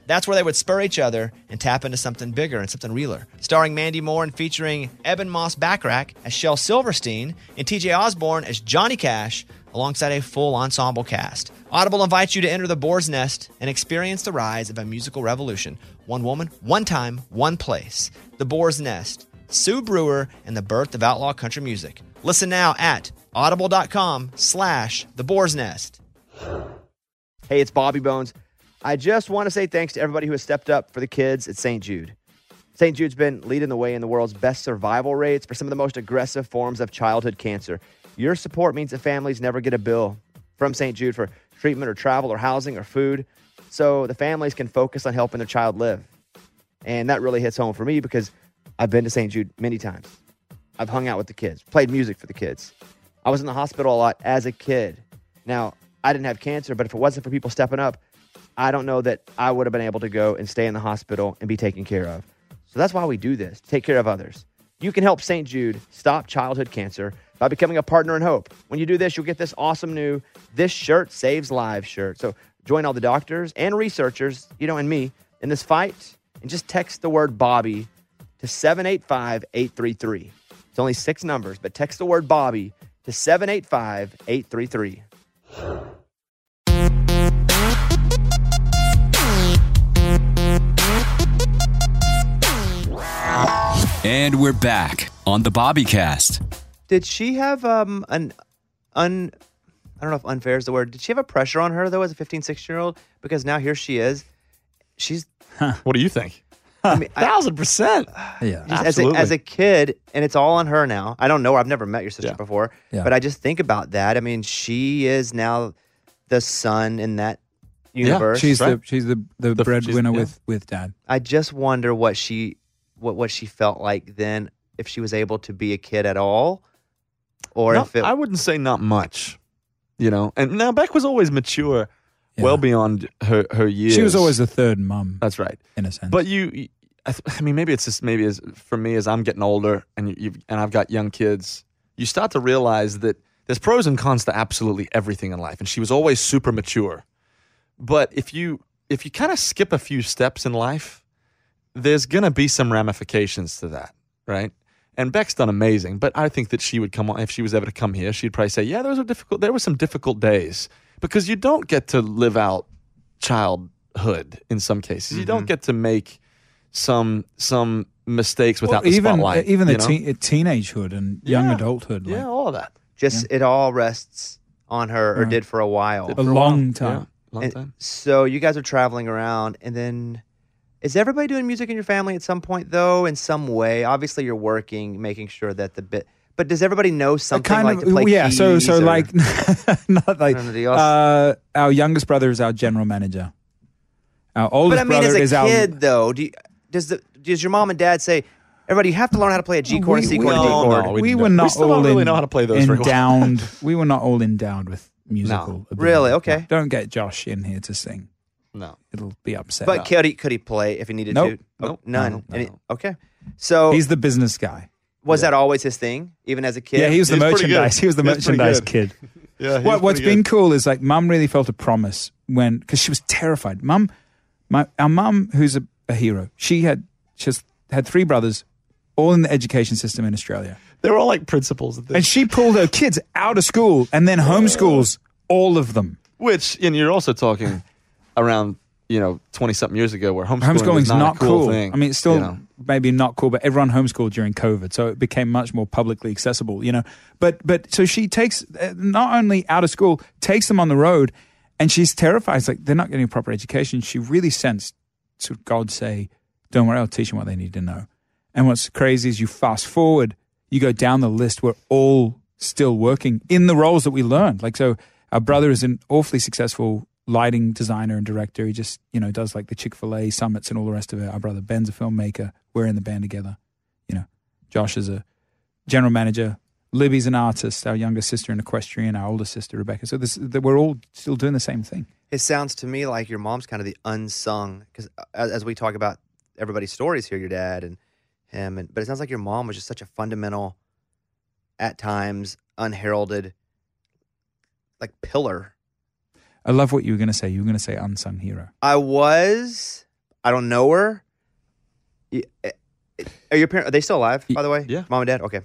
S1: That's where they would spur each other and tap into something bigger and something realer. Starring Mandy Moore and featuring Eben Moss-Backrack as Shel Silverstein and T J Osborne as Johnny Cash, alongside a full ensemble cast. Audible invites you to enter the Boar's Nest and experience the rise of a musical revolution. One woman, one time, one place. The Boar's Nest, Sue Brewer, and the birth of outlaw country music. Listen now at audible.com slash the Boar's Nest. Hey, it's Bobby Bones. I just want to say thanks to everybody who has stepped up for the kids at Saint Jude. Saint Jude's been leading the way in the world's best survival rates for some of the most aggressive forms of childhood cancer. Your support means that families never get a bill from Saint Jude for treatment or travel or housing or food, so the families can focus on helping their child live. And that really hits home for me because I've been to Saint Jude many times. I've hung out with the kids, played music for the kids. I was in the hospital a lot as a kid. Now, I didn't have cancer, but if it wasn't for people stepping up, I don't know that I would have been able to go and stay in the hospital and be taken care of. So that's why we do this, to take care of others. You can help Saint Jude stop childhood cancer by becoming a partner in hope. When you do this, you'll get this awesome new This Shirt Saves Lives shirt. So join all the doctors and researchers, you know, and me in this fight, and just text the word Bobby to seven eight five, eight three three. It's only six numbers, but text the word Bobby to seven eight five, eight three three.
S5: And we're back on the Bobbycast.
S1: Did she have um an un I don't know if unfair is the word. Did she have a pressure on her though as a fifteen, sixteen-year-old? Because now here she is. She's
S3: What do you think?
S1: I mean, I-
S3: Thousand percent.
S4: Yeah.
S1: Just as a,
S3: Absolutely.
S1: as a kid, and it's all on her now. I don't know her. I've never met your sister
S3: Yeah.
S1: before,
S4: Yeah.
S1: but I just think about that. I mean, she is now the son in that universe.
S4: She's
S3: Right.
S4: the she's the, the,
S3: The-
S4: breadwinner
S3: she's- yeah.
S4: with, with dad.
S1: I just wonder what she what what she felt like then, if she was able to be a kid at all, or
S3: Not-
S1: if it.
S3: I wouldn't say not much, you know. And now Beck was always mature,
S4: Yeah.
S3: well beyond her her years.
S4: She was always the third mum,
S3: That's right.
S4: in a sense.
S3: But you, I, th- I mean, maybe it's just maybe as for me as I'm getting older and you, you've, and I've got young kids, you start to realize that there's pros and cons to absolutely everything in life. And she was always super mature. But if you if you kind of skip a few steps in life, there's gonna be some ramifications to that, right? And Beck's done amazing, but I think that she would come on if she was ever to come here. She'd probably say, "Yeah, those were difficult. There were some difficult days because you don't get to live out childhood in some cases. You don't get to make some some mistakes without
S4: Well,
S3: the
S4: even
S3: spotlight.
S4: even the
S3: you know?
S4: teen, teenagehood and young
S3: Yeah.
S4: adulthood, like,
S3: yeah, all of that.
S1: just it all rests on her, or
S4: Right.
S1: did for a while.
S4: a
S3: For a
S4: long
S3: while.
S4: time.
S3: Yeah, long
S1: And
S3: time.
S1: so you guys are traveling around, and then is everybody doing music in your family at some point, though, in some way? Obviously, you're working, making sure that the bit. But does everybody know something
S4: kind
S1: like
S4: of,
S1: to play
S4: yeah. So
S1: keys
S4: so
S1: or-
S4: like not like
S1: None of the else?
S4: uh, our youngest brother is our general manager. Our
S1: But
S4: oldest
S1: I mean,
S4: brother
S1: as
S4: is
S1: a
S4: our
S1: kid, though, do you, does the does your mom and dad say, everybody, you have to learn how to play a G chord, a C
S4: We-
S1: chord, a D
S3: no,
S1: chord?
S3: no,
S4: we,
S3: we
S4: were
S3: don't.
S4: not
S3: We still
S4: all
S3: don't really
S4: in-
S3: know how to play those very well.
S4: endowed. We were not all endowed with musical.
S3: No.
S4: ability.
S1: Really? Okay.
S4: Don't get Josh in here to sing.
S3: No.
S4: It'll be upset.
S1: But could he could he play if he needed
S4: Nope.
S1: to? Oh,
S3: Nope.
S1: none.
S3: No, no,
S1: Any-
S3: no.
S1: okay. So
S4: He's the business guy.
S1: was that always his thing, even as a kid?
S4: Yeah, he was the
S3: He's pretty good.
S4: merchandise. He was the
S3: He's pretty
S4: merchandise
S3: good.
S4: kid.
S3: Yeah.
S4: What, what's been cool is like mum really felt a promise when, because she was terrified. Mum, my our mum, who's a, a hero, she had just had three brothers, all in the education system in Australia,
S3: They were all like principals. At this.
S4: and she pulled her kids out of school and then homeschools all of them.
S3: Which, and you're also talking around, you know, twenty something years ago, where homeschooling was
S4: Homeschooling's
S3: not,
S4: not,
S3: a cool,
S4: cool.
S3: thing.
S4: I mean, it's still
S3: you know.
S4: maybe not cool, but everyone homeschooled during COVID, so it became much more publicly accessible. You know, but but so she takes uh, not only out of school, takes them on the road, and she's terrified. It's like they're not getting a proper education. She really sensed sort of God say, "Don't worry, I'll teach them what they need to know." And what's crazy is you fast forward, you go down the list. We're all still working in the roles that we learned. Like so, our brother is an awfully successful lighting designer and director. He just, you know, does like the Chick-fil-A summits and all the rest of it. Our brother Ben's a filmmaker. We're in the band together. You know, Josh is a general manager. Libby's an artist. Our younger sister, an equestrian. Our older sister, Rebecca. So this, we're all still doing the same thing.
S1: It sounds to me like your mom's kind of the unsung, because as, as we talk about everybody's stories here, your dad and him, and but it sounds like your mom was just such a fundamental, at times unheralded, like pillar.
S4: I love what you were going to say. You were going to say unsung hero.
S1: I was,
S6: I don't know her. Are your parents? Are they still alive? By the way,
S3: Yeah.
S6: Mom and dad. Okay.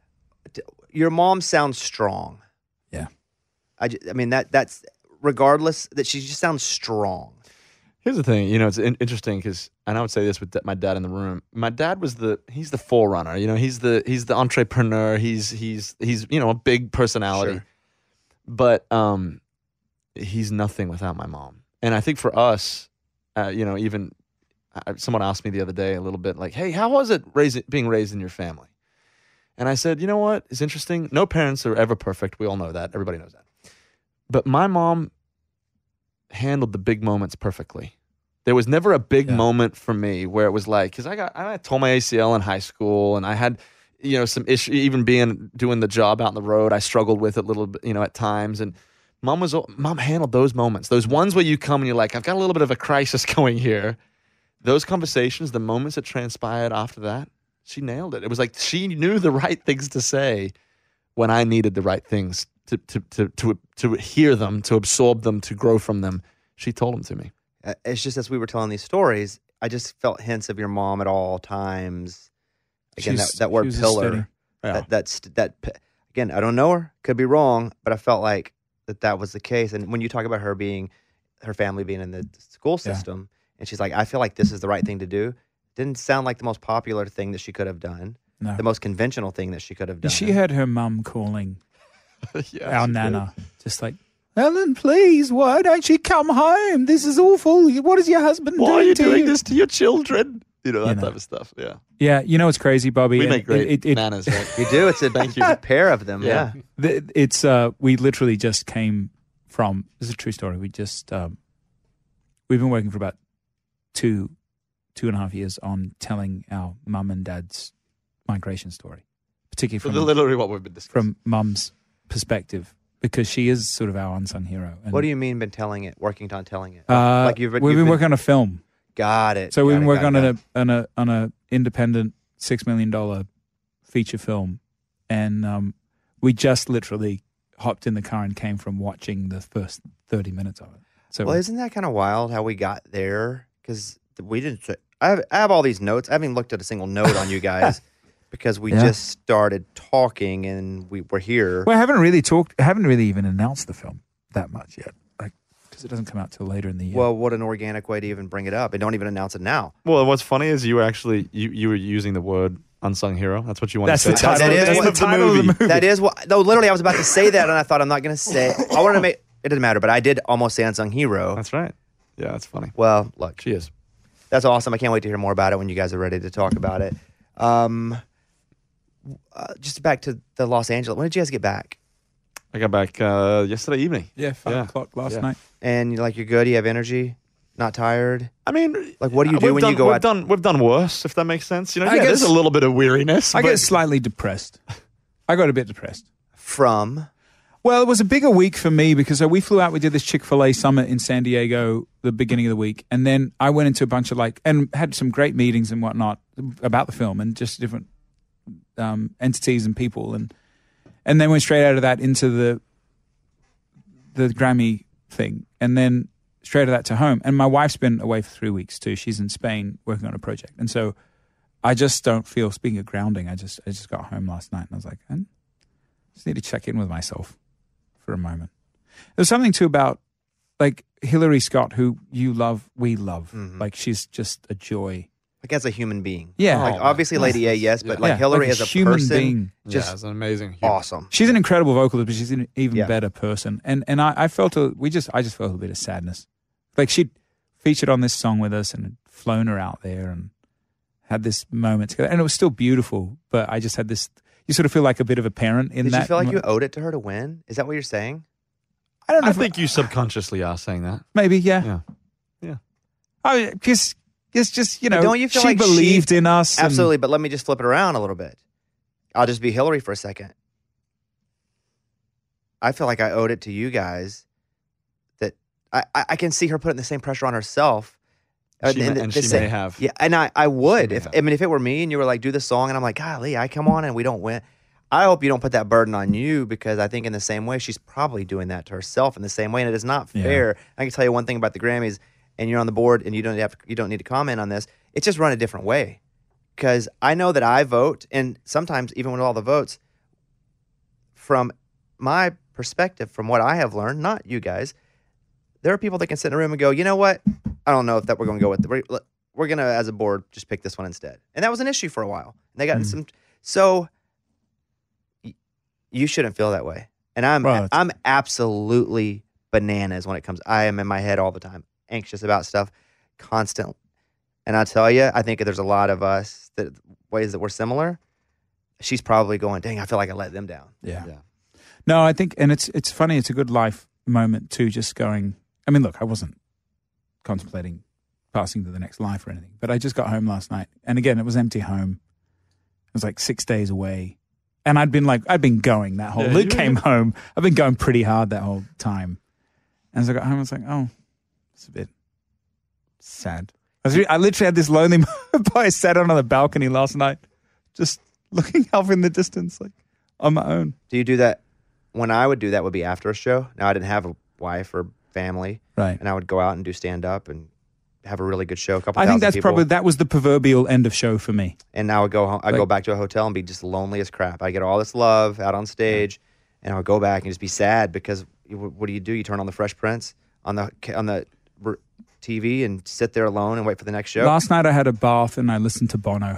S6: Your mom sounds strong.
S4: Yeah.
S6: I, just, I mean that that's regardless that she just sounds strong.
S3: Here's the thing, you know, it's in- interesting because, and I would say this with my dad in the room. My dad was the he's the forerunner. You know, he's the he's the entrepreneur. He's he's he's you know a big personality,
S6: Sure.
S3: but um, he's nothing without my mom. And I think for us, uh, you know, even uh, someone asked me the other day a little bit like, "Hey, how was it raising being raised in your family?" And I said, "You know what? It's interesting. No parents are ever perfect. We all know that. Everybody knows that. But my mom handled the big moments perfectly. There was never a big
S4: Yeah.
S3: moment for me where it was like, because I got I tore my A C L in high school, and I had, you know, some issue. Even being doing the job out on the road, I struggled with it a little bit, you know, at times. And mom was mom handled those moments, those ones where you come and you're like, I've got a little bit of a crisis going here. Those conversations, the moments that transpired after that, she nailed it. It was like she knew the right things to say when I needed the right things to to to to to hear them, to absorb them, to grow from them. She told them to me.
S6: Uh, It's just as we were telling these stories, I just felt hints of your mom at all times. Again,
S4: She's-
S6: that, that word
S4: she was a
S6: pillar.
S4: steady-
S3: Yeah.
S6: That that's that. p- Again, I don't know her. Could be wrong, but I felt like that that was the case. And when you talk about her being, her family being in the school
S4: Yeah.
S6: system, and she's like, I feel like this is the right thing to do. Didn't sound like the most popular thing that she could have done.
S4: No.
S6: The most conventional thing that she could have done.
S4: She had her mum calling
S3: Yeah,
S4: our
S3: she
S4: nana, just like, Ellen, please, why don't you come home? This is awful. What is your husband
S3: Why
S4: doing
S3: are you
S4: to
S3: doing
S4: you?
S3: this to your children? You know, that
S4: You know.
S3: type of stuff. Yeah.
S4: Yeah, you know what's crazy, Bobby?
S3: We
S4: And
S3: make great
S4: it- it-
S3: nanas, right?
S6: You do. It's a,
S3: Thank you.
S6: it's a pair of them.
S3: Yeah.
S6: Yeah.
S4: The- It's uh, we literally just came from. This is a true story. We just um, we've been working for about two, two and a half years on telling our mum and dad's migration story, particularly
S3: So
S4: from
S3: literally what we've been discussing.
S4: from mum's perspective, because she is sort of our unsung hero. And,
S6: What do you mean? Been telling it, working on telling it?
S4: Uh,
S6: like you've,
S4: we've
S6: you've
S4: been working on a film.
S6: Got it.
S4: So we've
S6: got
S4: been
S6: it,
S4: working
S6: got
S4: on
S6: it,
S4: a on a on a independent six million dollar feature film, and um, we just literally hopped in the car and came from watching the first thirty minutes of it. So
S6: Well, isn't that kind of wild how we got there? Because we didn't. I have, I have all these notes. I haven't even looked at a single note on you guys because we
S4: Yeah.
S6: just started talking and we were here.
S4: well, I haven't really talked. I haven't really even announced the film that much yet, like because it doesn't come out till later in the year.
S6: Well, what an organic way to even bring it up, and don't even announce it now.
S3: Well, what's funny is you were actually you, you were using the word unsung hero. That's what you wanted
S4: that's
S3: to
S4: the
S3: say.
S4: title.
S6: That is
S4: that's
S6: what-
S4: the title of the movie.
S6: That is what. No, literally, I was about to say that, and I thought I'm not going to say. I wanted to make. It doesn't matter, but I did almost say unsung hero.
S3: That's right. Yeah, that's funny.
S6: Well, look,
S3: She is.
S6: that's awesome. I can't wait to hear more about it when you guys are ready to talk about it. Um, uh, just back to the Los Angeles. When did you guys get back?
S3: I got back uh, yesterday evening.
S4: yeah, five
S3: Yeah.
S4: o'clock last
S3: Yeah.
S4: night.
S6: And you're like, you're good. You have energy. Not tired.
S3: I mean,
S6: Like, what do you do
S3: we've
S6: when
S3: done,
S6: you go
S3: we've
S6: out-
S3: Done, we've done worse, if that makes sense. You know,
S4: I
S3: yeah,
S4: guess-
S3: there's a little bit of weariness.
S4: I
S3: but
S4: get slightly depressed. I got a bit depressed.
S6: From
S4: Well, it was a bigger week for me because uh, we flew out. We did this Chick-fil-A summit in San Diego the beginning of the week. And then I went into a bunch of like, and had some great meetings and whatnot about the film and just different um, entities and people. And and then went straight out of that into the the Grammy thing. And then straight out of that to home. And my wife's been away for three weeks too. She's in Spain working on a project. And so I just don't feel, speaking of grounding, I just I just got home last night and I was like, I just need to check in with myself for a moment. There's something too about like Hillary Scott, who you love, we love.
S6: Mhm.
S4: Like she's just a joy.
S6: like as a human being.
S4: Yeah.
S6: Like
S3: Oh,
S6: obviously Lady A, yes, but like
S4: Yeah,
S6: Hillary
S4: like
S6: as a
S4: human
S6: person,
S4: being.
S6: just
S3: yeah, it's an amazing. human.
S6: awesome.
S4: She's an incredible vocalist, but she's an even
S6: Yeah.
S4: better person. And and I, I felt a we just I just felt a bit of sadness. Like she'd featured on this song with us and had flown her out there and had this moment together. And it was still beautiful, but I just had this you sort of feel like a bit of a parent in
S6: Did
S4: that.
S6: you feel like
S4: mo-
S6: you owed it to her to win? Is that what you're saying?
S4: I don't know
S3: I
S4: if-
S3: think you subconsciously are saying that.
S4: maybe, yeah.
S3: Yeah. Yeah.
S4: I because it's just, you know,
S6: don't you feel
S4: she
S6: like she-
S4: believed in us. and-
S6: Absolutely, but let me just flip it around a little bit. I'll just be Hillary for a second. I feel like I owed it to you guys that I, I, I can see her putting the same pressure on herself.
S3: She may-
S6: the-
S3: and
S6: the
S3: she
S6: same-
S3: may have.
S6: Yeah, and I, I would.
S3: may
S6: If
S3: have.
S6: I mean, if it were me and you were like, do this song, and I'm like, golly, I come on and we don't win. I hope you don't put that burden on you because I think in the same way, she's probably doing that to herself in the same way. And it is not
S4: Yeah.
S6: fair. I can tell you one thing about the Grammys. and you're on the board and you don't have you don't need to comment on this. It's just run a different way. Because I know that I vote, and sometimes even with all the votes, from my perspective, from what I have learned, not you guys, there are people that can sit in a room and go, you know what? I don't know if that we're going to go with. The, we're, we're going to, as a board, just pick this one instead. And that was an issue for a while. And they got mm. some. So y- you shouldn't feel that way. And I'm well, I'm absolutely bananas when it comes. I am in my head all the time, anxious about stuff, constantly. And I'll tell you, I think there's a lot of us that ways that we're similar. She's probably going, dang, I feel like I let them down.
S4: Yeah. yeah. No, I think, and it's it's funny, it's a good life moment too, just going, I mean, look, I wasn't contemplating passing to the next life or anything, but I just got home last night. And again, it was empty home. It was like six days away. And I'd been like, I'd been going that whole, yeah, Luke came home. I've been going pretty hard that whole time. And as I got home, I was like, oh, it's a bit sad. I, was, I literally had this lonely moment. I sat on the balcony last night, just looking off in the distance, like on my own.
S6: Do you do that? When I would do that would be after a show. Now I didn't have a wife or family,
S4: right?
S6: And I would go out and do stand up and have a really good show. A couple.
S4: I think that's
S6: people.
S4: probably that was the proverbial end of show for me.
S6: And now I would go home. I like, go back to a hotel and be just lonely as crap. I get all this love out on stage, and I would go back and just be sad because what do you do? You turn on the Fresh Prince on the on the T V and sit there alone and wait for the next show.
S4: Last night I had a bath and I listened to Bono.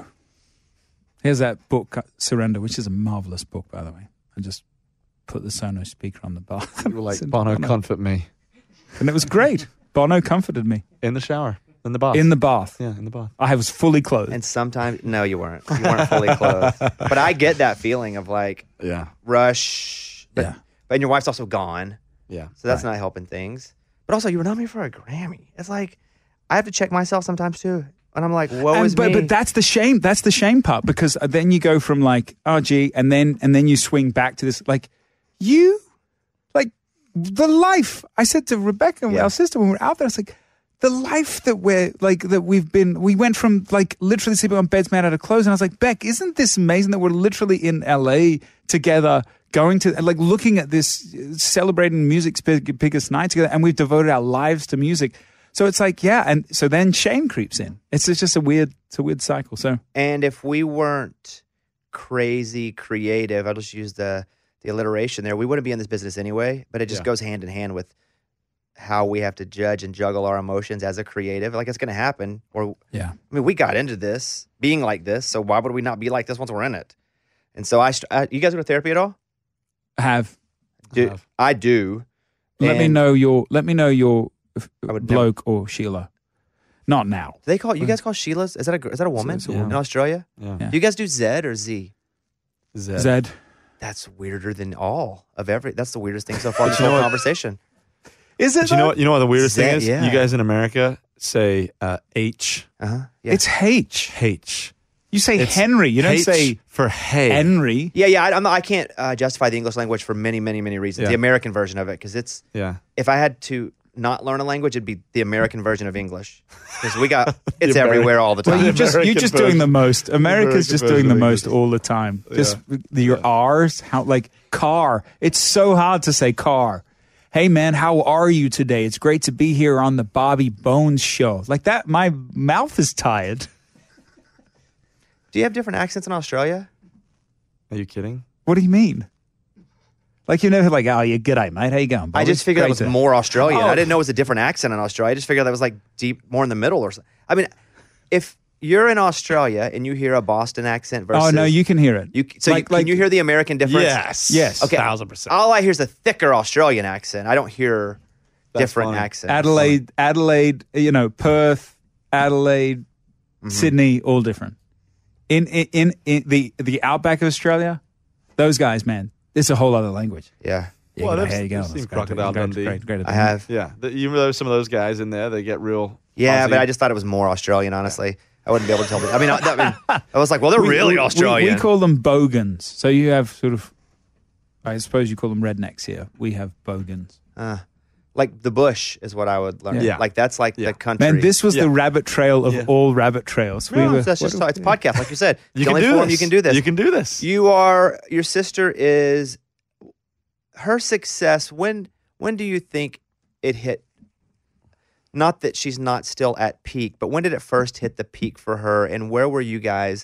S4: Here's that book, Surrender, which is a marvelous book, by the way. I just put the Sonos speaker on the bath.
S3: You were like, Bono, Bono, comfort me.
S4: And it was great. Bono comforted me.
S3: In the shower. In the bath.
S4: In the bath.
S3: Yeah, in the bath.
S4: I was fully clothed.
S6: And sometimes, no, you weren't. You weren't fully clothed. But I get that feeling of like,
S3: yeah,
S6: rush. But,
S4: yeah.
S6: But your wife's also gone.
S3: Yeah.
S6: So that's
S3: right.
S6: not helping things. But also, you were nominated for a Grammy. It's like, I have to check myself sometimes too. And I'm like, woe
S4: and,
S6: is
S4: but,
S6: me.
S4: But that's the shame. That's the shame part, because then you go from like, oh, gee, and then and then you swing back to this, like, you, like, the life. I said to Rebecca, yeah. our sister, when we were out there, I was like, the life that we're, like, that we've been, we went from, like, literally sleeping on beds made out of clothes. And I was like, Beck, isn't this amazing that we're literally in L A together, going to, like, looking at this, celebrating music's big, biggest night together, and we've devoted our lives to music. So it's like, yeah, and so then shame creeps in. It's, it's just a weird, it's a weird cycle. So,
S6: and if we weren't crazy creative, I'll just use the the alliteration there, we wouldn't be in this business anyway. But it just yeah. goes hand in hand with how we have to judge and juggle our emotions as a creative. Like, it's going to happen. Or
S4: yeah,
S6: I mean, we got into this being like this, so why would we not be like this once we're in it? And so I, I you guys go to therapy at all?
S4: I have.
S6: Do,
S3: I have.
S6: I do.
S4: Let me know your. Let me know your.
S6: I would
S4: bloke
S6: never,
S4: or Sheila. Not now.
S6: Do they call you guys call Sheilas? Is that a is that a woman
S4: it's a
S6: in
S4: woman.
S6: Australia?
S3: Yeah.
S6: Do you guys do Zed or Z?
S3: Zed.
S4: Zed.
S6: That's weirder than all of every. That's the weirdest thing so far in this whole conversation.
S4: Is it?
S3: But you know what? You know what the weirdest
S6: Zed,
S3: thing is?
S6: yeah.
S3: You guys in America say uh, H.
S6: Uh huh. Yeah.
S4: It's H.
S3: H.
S4: You say
S3: It's
S4: Henry. You don't
S3: H
S4: say
S3: for hey.
S4: Henry.
S6: Yeah, yeah. I, I'm not, I can't uh, justify the English language for many, many, many reasons.
S3: Yeah.
S6: The American version of it, because it's.
S3: Yeah.
S6: If I had to not learn a language, it'd be the American version of English, because we got it's
S3: Ameri-
S6: everywhere all the time.
S4: Well, you just
S3: American
S4: you're just
S3: version.
S4: doing the most. America's
S3: American
S4: just doing
S3: version
S4: the
S3: of
S4: most
S3: English.
S4: all the time. Just
S3: Yeah.
S4: the, your R's. How like car. It's so hard to say car. Hey man, how are you today? It's great to be here on the Bobby Bones show. Like that, my mouth is tired.
S6: Do you have different accents in Australia?
S3: Are you kidding?
S4: What do you mean? Like, you know, like, oh, you g'day, mate. How you going, Bobby?
S6: I just figured that
S4: Great
S6: was
S4: to-
S6: more Australian.
S4: Oh.
S6: I didn't know it was a different accent in Australia. I just figured that was like deep, more in the middle or something. I mean, if you're in Australia and you hear a Boston accent versus...
S4: Oh, no, you can hear it.
S6: You, so
S4: Like-
S6: you, can
S4: like-
S6: you hear the American difference?
S3: Yes.
S4: Yes.
S6: Okay.
S3: Thousand percent.
S6: All I hear is a thicker Australian accent. I don't hear
S3: That's
S6: different
S3: funny.
S6: accents.
S4: Adelaide, Adelaide, you know, Perth, Adelaide,
S6: Mm-hmm.
S4: Sydney, all different. In, in in in the the outback of Australia, those guys, man, it's a whole other language.
S6: Yeah.
S4: Yeah,
S3: Well,
S4: you know,
S3: I've
S4: here you go.
S3: seen
S4: Let's go.
S3: Crocodile
S4: Great,
S3: Dundee.
S4: great, great, great.
S6: I have.
S3: Yeah. The, you know, some of those guys in there, they get real.
S6: Yeah,
S3: Aussie.
S6: but I just thought it was more Australian, honestly. I wouldn't be able to tell. The, I mean, I, I mean, I was like, well, they're
S4: We-
S6: really
S4: we-
S6: Australian.
S4: We, we call them bogans. So you have sort of, I suppose you call them rednecks here. We have bogans.
S6: Uh, like the bush is what I would learn.
S3: Yeah.
S6: Like that's like
S3: Yeah.
S6: the country.
S4: Man, this was
S3: Yeah.
S4: the rabbit trail of
S3: Yeah.
S4: all rabbit trails.
S6: No,
S4: were-
S6: that's just
S4: what-
S6: it's a podcast, like you said.
S3: You
S6: the
S3: can
S6: only
S3: do
S6: forum
S3: this.
S6: you can do this.
S3: You can do this.
S6: You are your sister is her success. When when do you think it hit not that she's not still at peak, but when did it first hit the peak for her, and where were you guys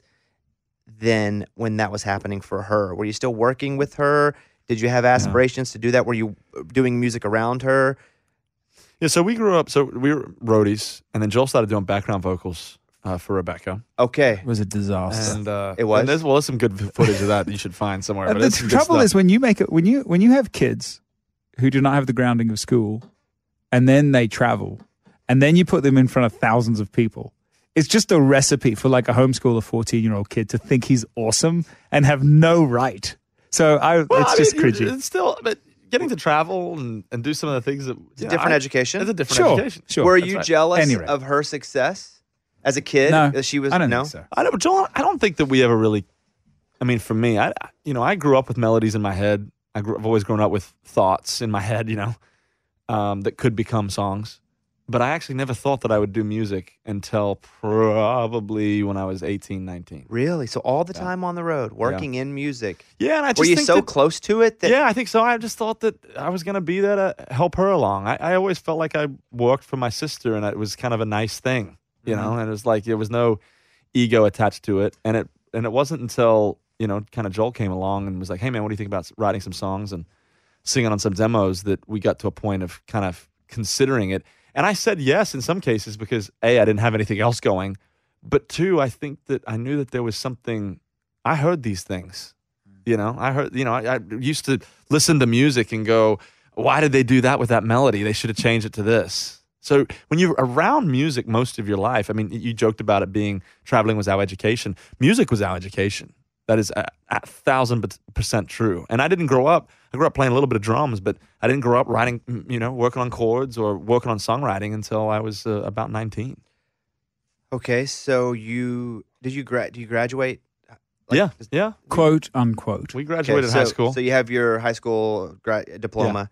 S6: then when that was happening for her? Were you still working with her? Did you have aspirations yeah. to do that? Were you doing music around her?
S3: Yeah, so we grew up, so we were roadies, and then Joel started doing background vocals uh, for Rebecca.
S6: Okay.
S4: It was a disaster.
S6: And,
S3: uh,
S6: it was?
S3: And there's, well, there's some good footage of that that you should find somewhere.
S4: Uh,
S3: but
S4: the
S3: it's some good
S4: trouble
S3: stuff.
S4: is when you make it, when you, when you have kids who do not have the grounding of school, and then they travel, and then you put them in front of thousands of people, it's just a recipe for like a homeschooler fourteen-year-old kid to think he's awesome and have no right. So I,
S3: well,
S4: it's
S3: I
S4: just
S3: mean,
S4: cringy.
S3: It's still, but getting to travel and, and do some of the things that
S6: it's a different
S3: I,
S6: education.
S3: It's a different
S4: sure,
S3: education.
S4: Sure,
S6: Were
S4: that's
S6: you
S4: right.
S6: jealous
S4: Anyway.
S6: of her success as a kid?
S4: No,
S6: That she was.
S4: I don't
S6: no.
S4: think so.
S3: I don't, Joel, I don't think that we ever really. I mean, for me, I you know I grew up with melodies in my head. I grew, I've always grown up with thoughts in my head, you know, um, that could become songs. But I actually never thought that I would do music until probably when I was eighteen, nineteen.
S6: Really? So all the
S3: Yeah.
S6: time on the road, working in music.
S3: Yeah, and I just
S6: Were you
S3: think
S6: so
S3: that,
S6: close to it that
S3: yeah, I think so. I just thought that I was going to be there to help her along. I, I always felt like I worked for my sister, and it was kind of a nice thing, you know. And it was like there was no ego attached to it, and it and it wasn't until you know, kind of Joel came along and was like, "Hey, man, what do you think about writing some songs and singing on some demos?" That we got to a point of kind of considering it. And I said yes in some cases because A, I didn't have anything else going, but two, I think that I knew that there was something. I heard these things, you know. I heard, you know, I, I used to listen to music and go, "Why did they do that with that melody? They should have changed it to this." So when you're around music most of your life, I mean, you joked about it being traveling was our education. Music was our education. That is a, a thousand percent true. And I didn't grow up. I grew up playing a little bit of drums, but I didn't grow up writing, you know, working on chords or working on songwriting until I was uh, about nineteen.
S6: Okay, so you did you gra- do you graduate? Like,
S3: yeah, yeah.
S4: Quote unquote.
S3: We
S6: Okay,
S3: graduated
S6: so,
S3: high school.
S6: So you have your high school gra- diploma.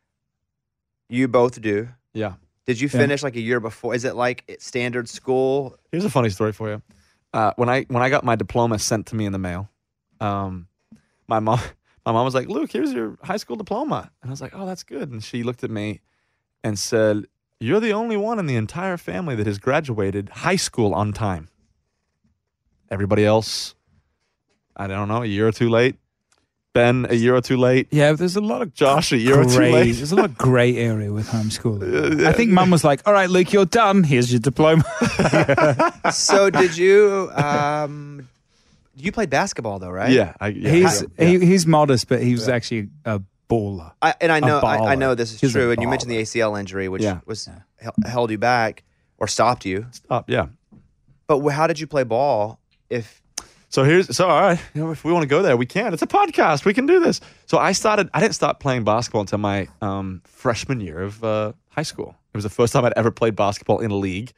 S6: You both do.
S3: Yeah.
S6: Did you
S4: Yeah.
S6: finish like a year before? Is it like standard school?
S3: Here's a funny story for you. Uh, when I when I got my diploma sent to me in the mail, um, my mom my mom was like, "Luke, here's your high school diploma," and I was like, "Oh, that's good." And she looked at me and said, "You're the only one in the entire family that has graduated high school on time. Everybody else, I don't know, a year or two late. Ben, a year or two late.
S4: Yeah, there's a lot of
S3: Josh, a year or two
S4: gray,
S3: late.
S4: There's a lot of grey area with homeschooling. I think Mum was like, "All right, Luke, you're done. Here's your diploma."
S6: So did you? Um, you played basketball though, right?
S3: Yeah, I, yeah,
S4: he's
S3: yeah.
S4: he, he's modest, but he was actually a baller.
S6: I, and I know, I, I
S4: baller.
S6: know this is
S4: He's a
S6: true. And you mentioned the
S4: baller.
S6: A C L injury, which
S3: Yeah.
S6: was hel- held you back or stopped you.
S3: Stop, yeah.
S6: But wh- how did you play ball? If
S3: So here's so all right. You know, if we want to go there, we can. It's a podcast. We can do this. So I started. I didn't start playing basketball until my um, freshman year of uh, high school. It was the first time I'd ever played basketball in a league,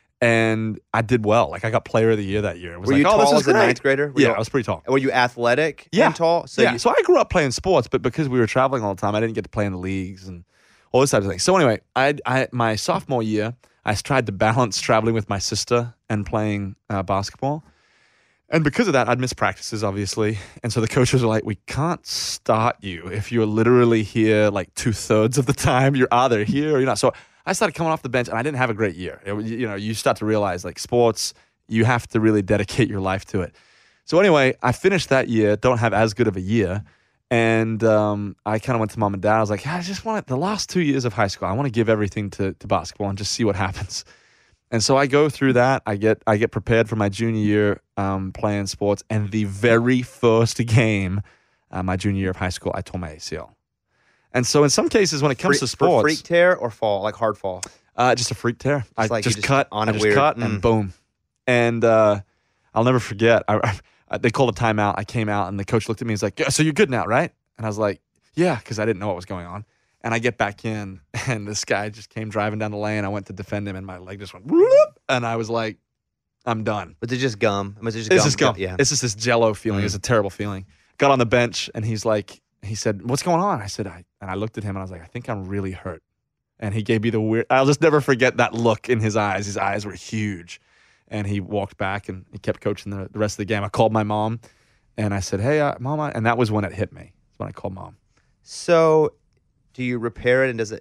S3: and I did well. Like I got Player of the Year that year. It was
S6: were
S3: like,
S6: you
S3: oh,
S6: tall
S3: this is
S6: as a
S3: great.
S6: ninth grader? Were
S3: Yeah,
S6: you,
S3: I was pretty tall.
S6: were you athletic
S3: Yeah,
S6: and tall?
S3: So yeah.
S6: you,
S3: so I grew up playing sports, but because we were traveling all the time, I didn't get to play in the leagues and all this type of thing. So anyway, I, I my sophomore year, I tried to balance traveling with my sister and playing uh, basketball. And because of that, I'd miss practices, obviously. And so the coaches were like, "We can't start you if you're literally here like two thirds of the time. You're either here or you're not." So I started coming off the bench, and I didn't have a great year. It, you know, you start to realize like sports, you have to really dedicate your life to it. So anyway, I finished that year, don't have as good of a year. And um, I kind of went to mom and dad. I was like, "I just want the last two years of high school, I want to give everything to, to basketball and just see what happens." And so I go through that. I get I get prepared for my junior year um, playing sports. And the very first game, uh, my junior year of high school, I tore my A C L. And so in some cases, when it comes
S6: Freak-
S3: to sports,
S6: for freak tear or fall, like hard fall.
S3: uh, just a freak tear. I
S6: like you
S3: just,
S6: just
S3: cut
S6: on
S3: I
S6: it
S3: just
S6: weird.
S3: cut
S6: Mm.
S3: and boom. And uh, I'll never forget. I, I, they called a timeout. I came out and the coach looked at me. He's like, "Yeah, so you're good now, right?" And I was like, "Yeah," because I didn't know what was going on. And I get back in, and this guy just came driving down the lane. I went to defend him, and my leg just went, whoop, and I was like, "I'm done."
S6: Was it just gum? Was it just
S3: It's
S6: gum?
S3: just gum.
S6: Yeah.
S3: It's just this jello feeling.
S6: Mm.
S3: It's a terrible feeling. Got on the bench, and he's like, he said, "What's going on?" I said, I, and I looked at him, and I was like, "I think I'm really hurt." And he gave me the weird, I'll just never forget that look in his eyes. His eyes were huge. And he walked back, and he kept coaching the, the rest of the game. I called my mom, and I said, "Hey, uh, Mama," and that was when it hit me. That's when I called Mom.
S6: So, do you repair it, and does it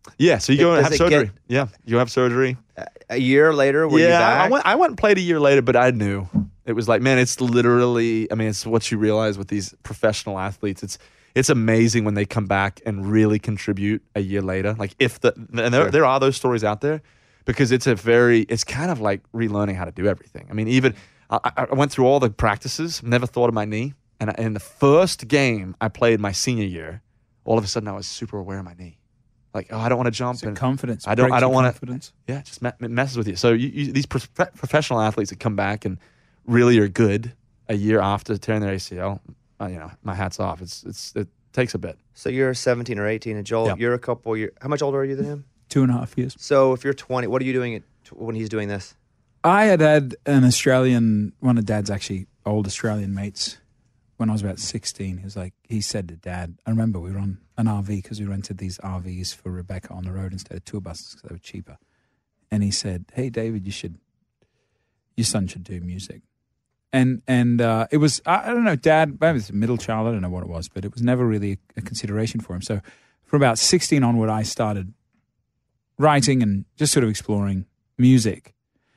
S3: Yeah, so you go and
S6: Does
S3: have
S6: it
S3: surgery.
S6: get-
S3: yeah, you have surgery.
S6: A year later, were you
S3: yeah,
S6: back?
S3: I went. I went and played a year later, but I knew it was like, man, it's literally. I mean, it's what you realize with these professional athletes. It's it's amazing when they come back and really contribute a year later. Like if the and there,
S6: Sure.
S3: there are those stories out there because it's a very. It's kind of like relearning how to do everything. I mean, even I, I went through all the practices. Never thought of my knee, and I, in the first game I played my senior year, all of a sudden I was super aware of my knee. Like, oh, I don't want to jump.
S4: It's a
S3: and
S4: confidence.
S3: I don't.
S4: breaks
S3: I don't
S4: your
S3: want to.
S4: confidence.
S3: Yeah, it just me- it messes with you. So you, you, these prof- professional athletes that come back and really are good a year after tearing their A C L, uh, you know, my hat's off. It's it's it takes a bit.
S6: So you're seventeen or eighteen, and Joel,
S3: Yeah.
S6: you're a couple years. How much older are you than him?
S4: Two and a half years.
S6: So if you're twenty, what are you doing at, when he's doing this?
S4: I had had an Australian, one of Dad's actually old Australian mates when I was about sixteen. He was like, he said to Dad, I remember we were on an R V because we rented these R Vs for Rebecca on the road instead of tour buses because they were cheaper. And he said, hey, David, you should, your son should do music. And and uh, it was, I, I don't know, Dad, maybe it's a middle child, I don't know what it was, but it was never really a, a consideration for him. So from about sixteen onward, I started writing and just sort of exploring music.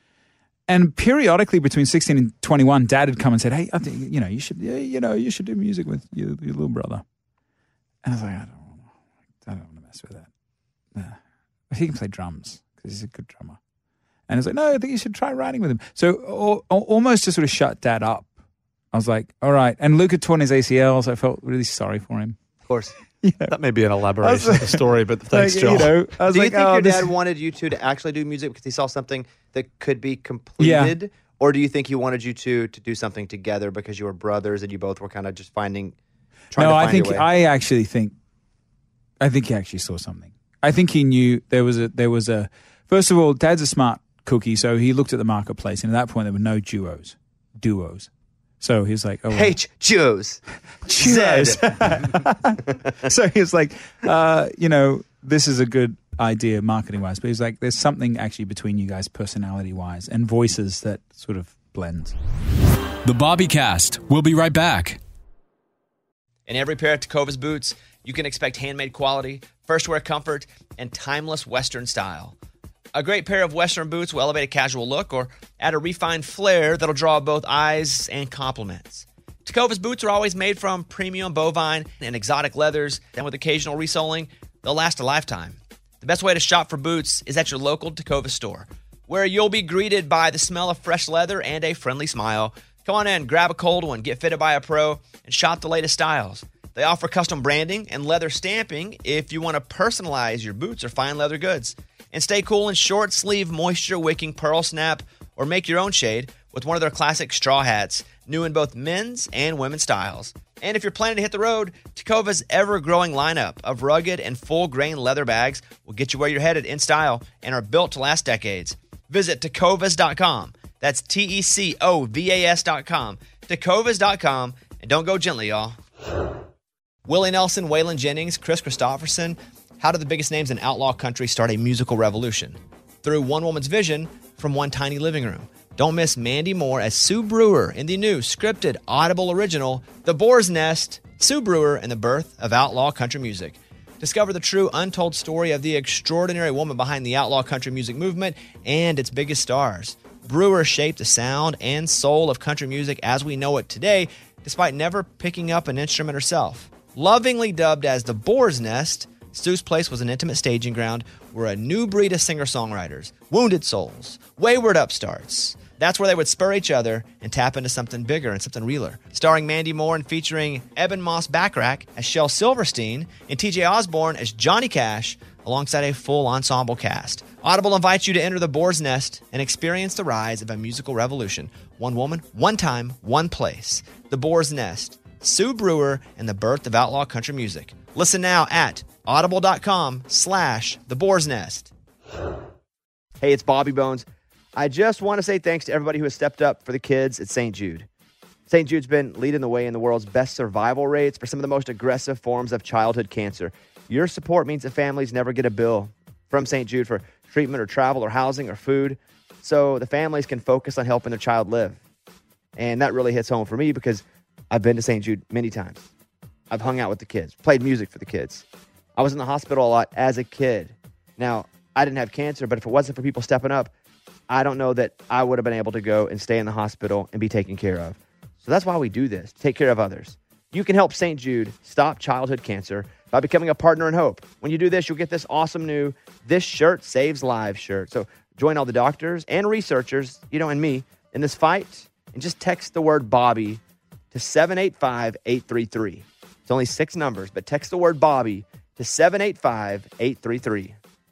S4: And periodically between sixteen and twenty-one, Dad had come and said, hey, I think, you know, you should, yeah, you know, you should do music with your, your little brother. And I was like, I don't, I don't want to mess with that. Nah. He can play drums because he's a good drummer. And I was like, no, I think you should try writing with him. So al- al- almost to sort of shut Dad up. I was like, all right. And Luke had torn his A C L, so I felt really sorry for him.
S6: Of course.
S4: You know,
S3: That may be an elaboration of the story, but thanks,
S4: like,
S3: Joel.
S4: you know, I was
S6: Do you
S4: like,
S6: think
S4: oh,
S6: your
S4: this-
S6: dad wanted you two to actually do music because he saw something that could be completed? Or do you think he wanted you two to do something together because you were brothers and you both were kind of just finding, trying
S4: no,
S6: to find
S4: I think
S6: your way?
S4: I actually think, I think he actually saw something. I think he knew there was a there was a. First of all, Dad's a smart cookie, so he looked at the marketplace, and at that point there were no duos, duos. So he was like, "Oh, well,
S6: H Joes.
S4: duos." So he was like, uh, "You know, this is a good idea marketing wise," but he's like, "There's something actually between you guys, personality wise, and voices that sort of blends."
S5: The Bobbycast. We'll be right back.
S1: In every pair of Tecovas boots, you can expect handmade quality, first wear comfort, and timeless Western style. A great pair of Western boots will elevate a casual look or add a refined flair that'll draw both eyes and compliments. Tecovas boots are always made from premium bovine and exotic leathers, and with occasional resoling, they'll last a lifetime. The best way to shop for boots is at your local Tecovas store, where you'll be greeted by the smell of fresh leather and a friendly smile. Come on in, grab a cold one, get fitted by a pro, and shop the latest styles. They offer custom branding and leather stamping if you want to personalize your boots or fine leather goods. And stay cool in short sleeve, moisture wicking pearl snap, or make your own shade with one of their classic straw hats, new in both men's and women's styles. And if you're planning to hit the road, Tecovas' ever-growing lineup of rugged and full-grain leather bags will get you where you're headed in style and are built to last decades. Visit tecovas dot com. That's T E C O V A S dot com. tecovas dot com. And don't go gently, y'all. Willie Nelson, Waylon Jennings, Chris Christopherson. How did the biggest names in outlaw country start a musical revolution? Through one woman's vision from one tiny living room. Don't miss Mandy Moore as Sue Brewer in the new scripted Audible original, The Boar's Nest, Sue Brewer and the Birth of Outlaw Country Music. Discover the true untold story of the extraordinary woman behind the outlaw country music movement and its biggest stars. Brewer shaped the sound and soul of country music as we know it today, despite never picking up an instrument herself. Lovingly dubbed as the Boar's Nest, Sue's place was an intimate staging ground where a new breed of singer-songwriters, wounded souls, wayward upstarts, that's where they would spur each other and tap into something bigger and something realer. Starring Mandy Moore and featuring Eben Moss Backrack as Shel Silverstein and T J Osborne as Johnny Cash, alongside a full ensemble cast. Audible invites you to enter the Boar's Nest and experience the rise of a musical revolution. One woman, one time, one place. The Boar's Nest, Sue Brewer, and the birth of outlaw country music. Listen now at audible.com slash the Boar's Nest. Hey, it's Bobby Bones. I just want to say thanks to everybody who has stepped up for the kids at Saint Jude. Saint Jude's been leading the way in the world's best survival rates for some of the most aggressive forms of childhood cancer. Your support means that families never get a bill from Saint Jude for treatment or travel or housing or food, so the families can focus on helping their child live. And that really hits home for me because I've been to Saint Jude many times. I've hung out with the kids, played music for the kids. I was in the hospital a lot as a kid.
S6: Now, I didn't have cancer, but if it wasn't for people stepping up, I don't know that I would have been able to go and stay in the hospital and be taken care of. So that's why we do this, take care of others. You can help Saint Jude stop childhood cancer by becoming a partner in hope. When you do this, you'll get this awesome new This Shirt Saves Lives shirt. So join all the doctors and researchers, you know, and me in this fight, and just text the word Bobby to seven eight five, eight three three. It's only six numbers, but text the word Bobby to seven eight five, eight three three.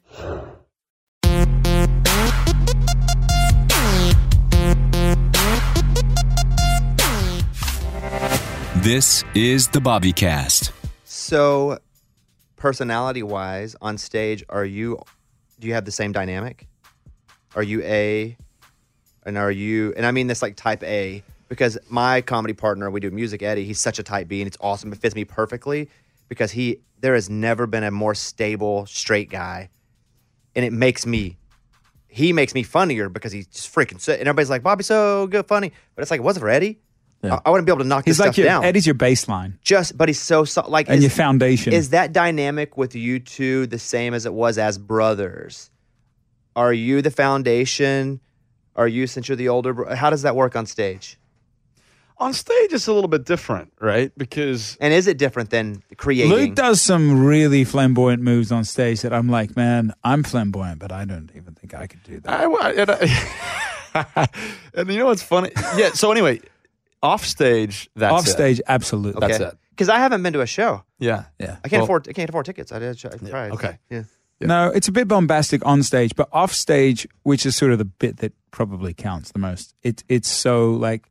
S5: This is the Bobby Cast.
S6: So, personality-wise, on stage, are you? Do you have the same dynamic? Are you A, and are you? And I mean this like type A, because my comedy partner, we do music, Eddie. He's such a type B, and it's awesome. It fits me perfectly because he. There has never been a more stable, straight guy, and it makes me. He makes me funnier because he's just freaking. And everybody's like, Bobby's so good, funny, but it's like, it wasn't for Eddie. Yeah. I, I wouldn't be able to knock
S4: he's
S6: this
S4: like
S6: stuff
S4: your,
S6: down.
S4: Eddie's your baseline.
S6: Just, but he's so, so like,
S4: and
S6: is,
S4: your foundation.
S6: Is that dynamic with you two the same as it was as brothers? Are you the foundation? Are you, since you're the older bro- how does that work on stage?
S3: On stage, it's a little bit different, right? Because
S6: and is it different than creating?
S4: Luke does some really flamboyant moves on stage that I'm like, man, I'm flamboyant, but I don't even think I could do that.
S3: I, and, I, and you know what's funny? Yeah. So anyway. Off stage, that's
S4: Off stage,
S3: it.
S4: absolutely.
S6: Okay.
S3: That's it.
S6: Because I haven't been to a show.
S3: Yeah,
S4: yeah.
S6: I can't
S3: well,
S6: afford. I can't afford tickets. I did. I tried.
S3: Yeah. Okay.
S6: Yeah.
S3: yeah.
S4: No, it's a bit bombastic on stage, but off stage, which is sort of the bit that probably counts the most. It's it's so like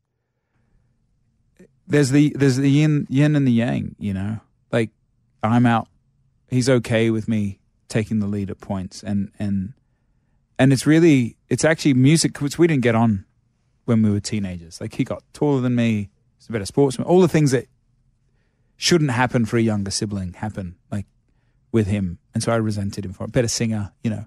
S4: there's the there's the yin yin and the yang. You know, like I'm out. He's okay with me taking the lead at points, and and and it's really it's actually music, which we didn't get on when we were teenagers. Like he got taller than me, he's a better sportsman. All the things that shouldn't happen for a younger sibling happen like with him. And so I resented him for it. Better singer, you know.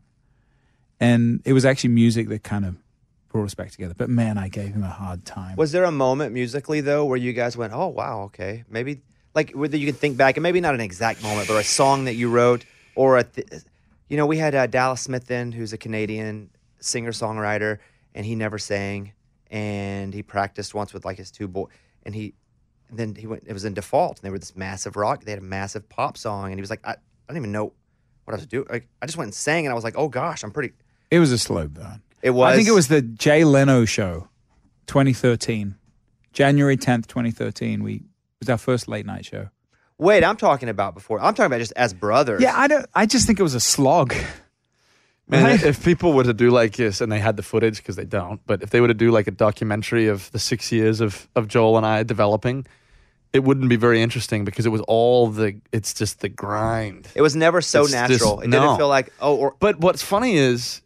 S4: And it was actually music that kind of brought us back together. But man, I gave him a hard time.
S6: Was there a moment musically though where you guys went, oh wow, okay. Maybe like whether you can think back, and maybe not an exact moment, but a song that you wrote or a th- you know, we had uh, Dallas Smith in, who's a Canadian singer-songwriter, and he never sang. And he practiced once with like his two boys, and he, and then he went. It was in Default, and they were this massive rock. They had a massive pop song, and he was like, I, I don't even know what I was doing. Like, I just went and sang, and I was like, oh gosh, I'm pretty.
S4: It was a slow burn.
S6: It was.
S4: I think it was the Jay Leno show, twenty thirteen, January tenth, twenty thirteen. We it was our first late night show.
S6: Wait, I'm talking about before. I'm talking about just as brothers.
S4: Yeah, I don't. I just think it was a slog.
S3: Man,
S4: Right?
S3: if people were to do like this, and they had the footage, because they don't, but if they were to do like a documentary of the six years of, of Joel and I developing, it wouldn't be very interesting because it was all the, it's just the grind.
S6: It was never so
S3: It's
S6: natural.
S3: just-
S6: it didn't
S3: no.
S6: feel like, oh, or
S3: But what's funny is,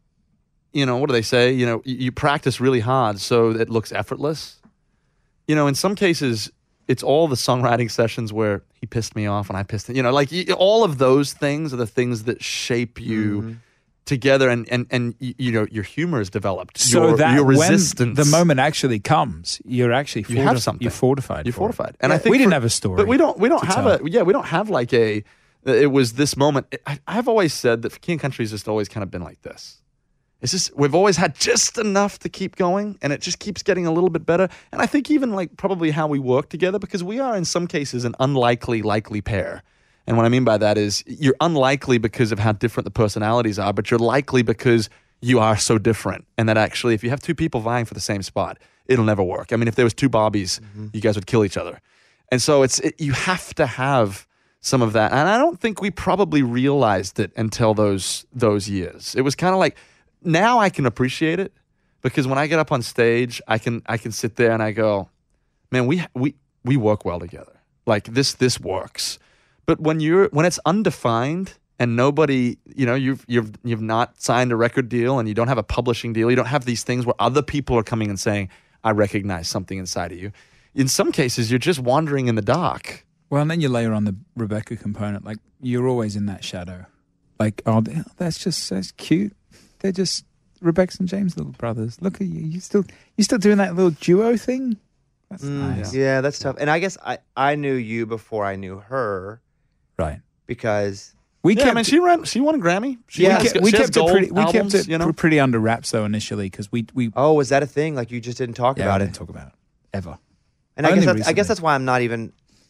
S3: you know, what do they say? You know, you, you practice really hard so it looks effortless. You know, in some cases, it's all the songwriting sessions where he pissed me off and I pissed him. You know, like you, all of those things are the things that shape you
S6: Mm-hmm.
S3: together, and, and, and you, you know, your humor is developed.
S4: So
S3: your,
S4: that
S3: your
S4: when
S3: resistance.
S4: the moment actually comes, you're actually
S3: You
S4: forti-
S3: have something.
S4: You're fortified.
S3: You're
S4: for it.
S3: fortified. And
S4: Yeah,
S3: I think
S4: we didn't
S3: for-
S4: have a story.
S3: But we don't we don't
S4: to
S3: have
S4: tell.
S3: a yeah, we don't have like a it was this moment. I, I've always said that King Country's just always kind of been like this. It's just we've always had just enough to keep going, and it just keeps getting a little bit better. And I think even like probably how we work together, because we are in some cases an unlikely likely pair. And what I mean by that is you're unlikely because of how different the personalities are, but you're likely because you are so different. And that actually, if you have two people vying for the same spot, it'll never work. I mean, if there was two Bobbies, mm-hmm. you guys would kill each other. And so it's it, you have to have some of that. And I don't think we probably realized it until those those years. It was kind of like, now I can appreciate it, because when I get up on stage, I can I can sit there and I go, man, we we we work well together. Like this this works. But when you're when it's undefined and nobody, you know, you've you've you've not signed a record deal and you don't have a publishing deal, you don't have these things where other people are coming and saying, I recognize something inside of you. In some cases, you're just wandering in the dark.
S4: Well, and then you layer on the Rebecca component. Like, you're always in that shadow. Like, oh, that's just that's cute. They're just Rebecca and James' little brothers. Look at you. You still you still doing that little duo thing? That's
S6: Mm,
S4: nice.
S6: yeah, that's tough. And I guess I, I knew you before I knew her,
S4: Right.
S6: because
S4: We
S3: yeah,
S4: kept,
S3: I mean, she ran. She won a Grammy. She
S6: Yeah.
S3: has-
S4: we
S3: she has
S4: kept it
S3: gold
S4: pretty. We
S3: albums,
S4: kept it
S3: you know?
S4: pr- pretty under wraps though initially because we we
S6: Oh, was that a thing? Like you just didn't talk
S4: yeah,
S6: about
S4: I
S6: it?
S4: didn't talk about it ever.
S6: And I
S4: Only
S6: guess that's, I
S4: recently.
S6: guess that's why I'm not even.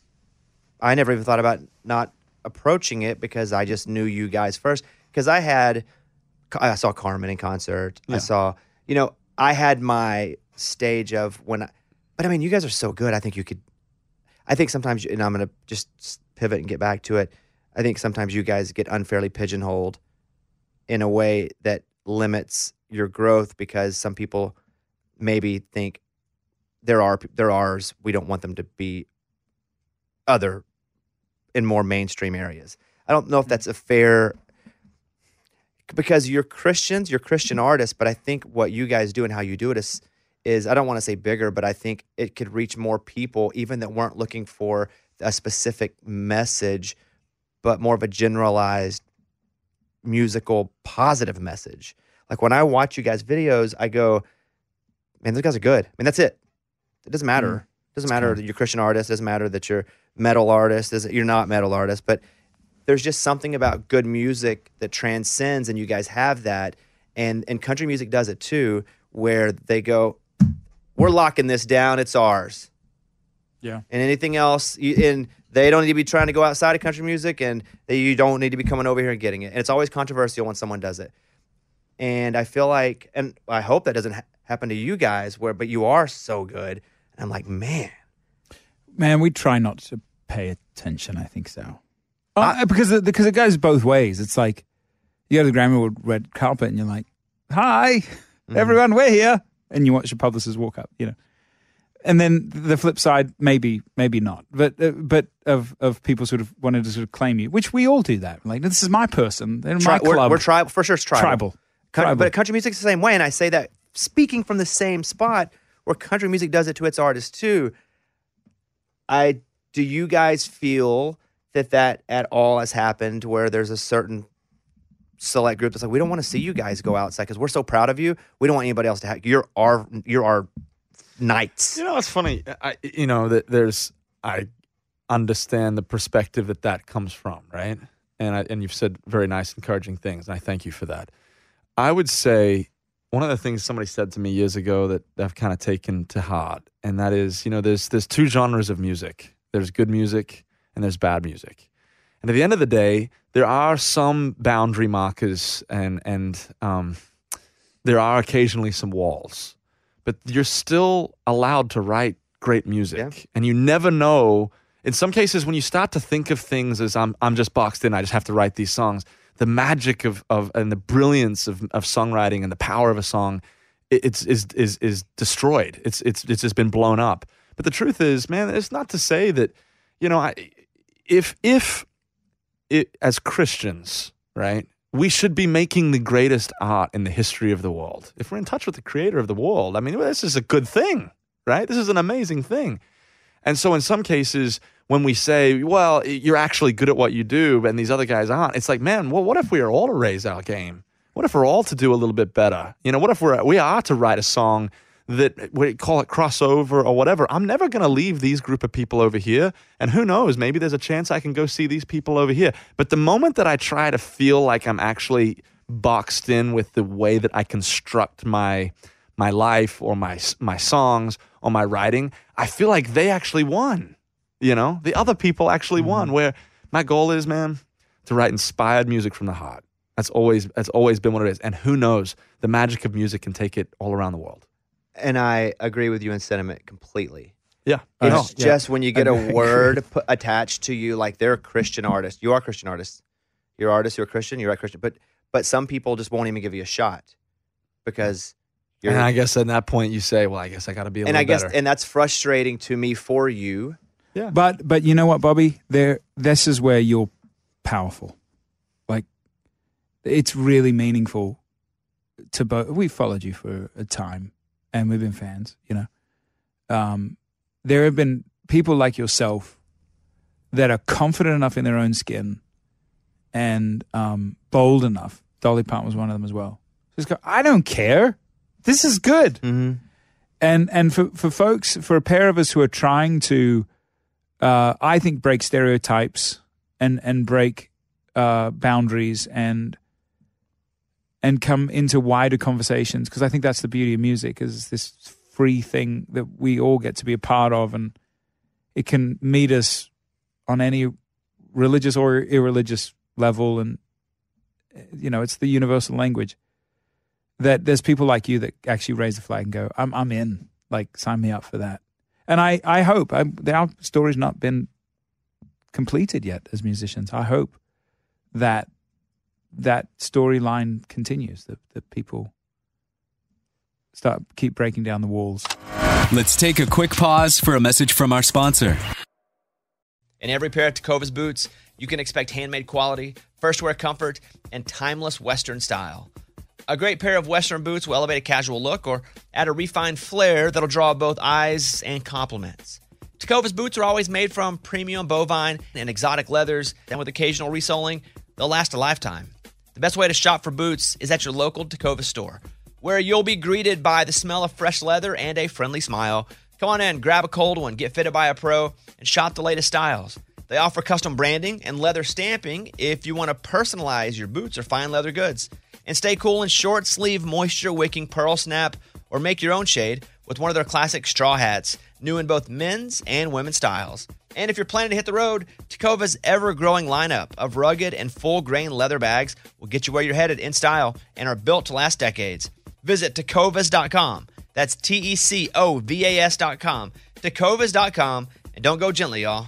S6: I never even thought about not approaching it because I just knew you guys first. Because I had, I saw Carmen in concert. I saw, you know, I had my stage of when I, but I mean, you guys are so good. I think you could. I think sometimes, and I'm gonna just pivot and get back to it. I think sometimes you guys get unfairly pigeonholed in a way that limits your growth because some people maybe think there are they're ours. We don't want them to be other in more mainstream areas. I don't know if that's a fair because you're Christians, you're Christian artists, but I think what you guys do and how you do it is is I don't want to say bigger, but I think it could reach more people even that weren't looking for a specific message, but more of a generalized musical positive message. Like when I watch you guys' videos, I go, man, those guys are good. I mean, that's it. It doesn't matter.
S4: Mm.
S6: It doesn't matter that you're a Christian artist. It doesn't matter that you're metal artist. It doesn't- You're not metal artist. But there's just something about good music that transcends, and you guys have that. And, and country music does it too, where they go, we're locking this down. It's ours.
S4: Yeah.
S6: And anything else, you, and they don't need to be trying to go outside of country music, and they, you don't need to be coming over here and getting it. And it's always controversial when someone does it. And I feel like, and I hope that doesn't ha- happen to you guys, where but you are so good. And I'm like, man,
S4: Man, we try not to pay attention. I think so. Uh, because it, because it goes both ways. It's like you go to the Grammy Award red carpet, and you're like, "Hi,
S6: Mm-hmm.
S4: everyone, we're here," and you watch your publicist walk up. You know. And then the flip side, maybe, maybe not, but uh, but of of people sort of wanted to sort of claim you, which we all do that. Like, this is my person, they're
S6: Tri-
S4: my club.
S6: We're, we're tribal for sure. It's tribal.
S4: Tribal.
S6: Coun-
S4: Tribal.
S6: But country music's the same way, and I say that speaking from the same spot where country music does it to its artists too. I do you guys feel that that at all has happened where there's a certain select group that's like, we don't want to see you guys go outside because we're so proud of you. We don't want anybody else to have you're our you're our knights.
S3: You know, it's funny. I, you know, that there's, I understand the perspective that that comes from, right? And I, and you've said very nice, encouraging things, and I thank you for that. I would say one of the things somebody said to me years ago that I've kind of taken to heart, and that is, you know, there's there's two genres of music. There's good music and there's bad music. And at the end of the day, there are some boundary markers and and um, there are occasionally some walls. But you're still allowed to write great music.
S6: Yeah.
S3: And you never know. In some cases, when you start to think of things as I'm I'm just boxed in, I just have to write these songs, the magic of of and the brilliance of, of songwriting and the power of a song, it, it's is is is destroyed. It's it's it's just been blown up. But the truth is, man, it's not to say that, you know, I if if it, as Christians, right, we should be making the greatest art in the history of the world. If we're in touch with the creator of the world, I mean, well, this is a good thing, right? This is an amazing thing. And so in some cases, when we say, well, you're actually good at what you do and these other guys aren't, it's like, man, well, what if we are all to raise our game? What if we're all to do a little bit better? You know, what if we're, we are to write a song that we call it crossover or whatever? I'm never going to leave these group of people over here. And who knows, maybe there's a chance I can go see these people over here. But the moment that I try to feel like I'm actually boxed in with the way that I construct my my life or my my songs or my writing, I feel like they actually won. You know, the other people actually mm-hmm. won. Where my goal is, man, to write inspired music from the heart. That's always that's always been what it is. And who knows, the magic of music can take it all around the world.
S6: And I agree with you in sentiment completely.
S3: Yeah.
S6: It's
S3: yeah.
S6: just when you get a word put, attached to you, like they're a Christian artist. You are a Christian artist. You're an artist, you're a Christian, you're a Christian. But but some people just won't even give you a shot because you're.
S3: And I guess at that point you say, well, I guess I got to be a
S6: and
S3: little
S6: I guess
S3: better.
S6: and that's frustrating to me for you.
S3: Yeah.
S4: But but you know what, Bobby? There, this is where you're powerful. Like, it's really meaningful to both. We followed you for a time, and we've been fans. You know, um, there have been people like yourself that are confident enough in their own skin and um, bold enough. Dolly Parton was one of them as well. Just go, I don't care. This is good.
S6: Mm-hmm.
S4: And and for for folks, for a pair of us who are trying to. Uh, I think break stereotypes and and break uh, boundaries and and come into wider conversations, because I think that's the beauty of music, is this free thing that we all get to be a part of, and it can meet us on any religious or irreligious level, and you know, it's the universal language. That there's people like you that actually raise the flag and go, I'm I'm in, like, sign me up for that. And I, I hope, I, our story's not been completed yet as musicians. I hope that that storyline continues, that, that people start, keep breaking down the walls.
S5: Let's take a quick pause for a message from our sponsor.
S1: In every pair of Tecovas boots, you can expect handmade quality, first wear comfort, and timeless Western style. A great pair of Western boots will elevate a casual look or add a refined flair that'll draw both eyes and compliments. Tecovas boots are always made from premium bovine and exotic leathers, and with occasional resoling, they'll last a lifetime. The best way to shop for boots is at your local Tecovas store, where you'll be greeted by the smell of fresh leather and a friendly smile. Come on in, grab a cold one, get fitted by a pro, and shop the latest styles. They offer custom branding and leather stamping if you want to personalize your boots or fine leather goods. And stay cool in short sleeve, moisture wicking pearl snap, or make your own shade with one of their classic straw hats, new in both men's and women's styles. And if you're planning to hit the road, Tecovas' ever-growing lineup of rugged and full-grain leather bags will get you where you're headed in style and are built to last decades. Visit tecovas dot com. That's T E C O V A S dot com. tecovas dot com. And don't go gently, y'all.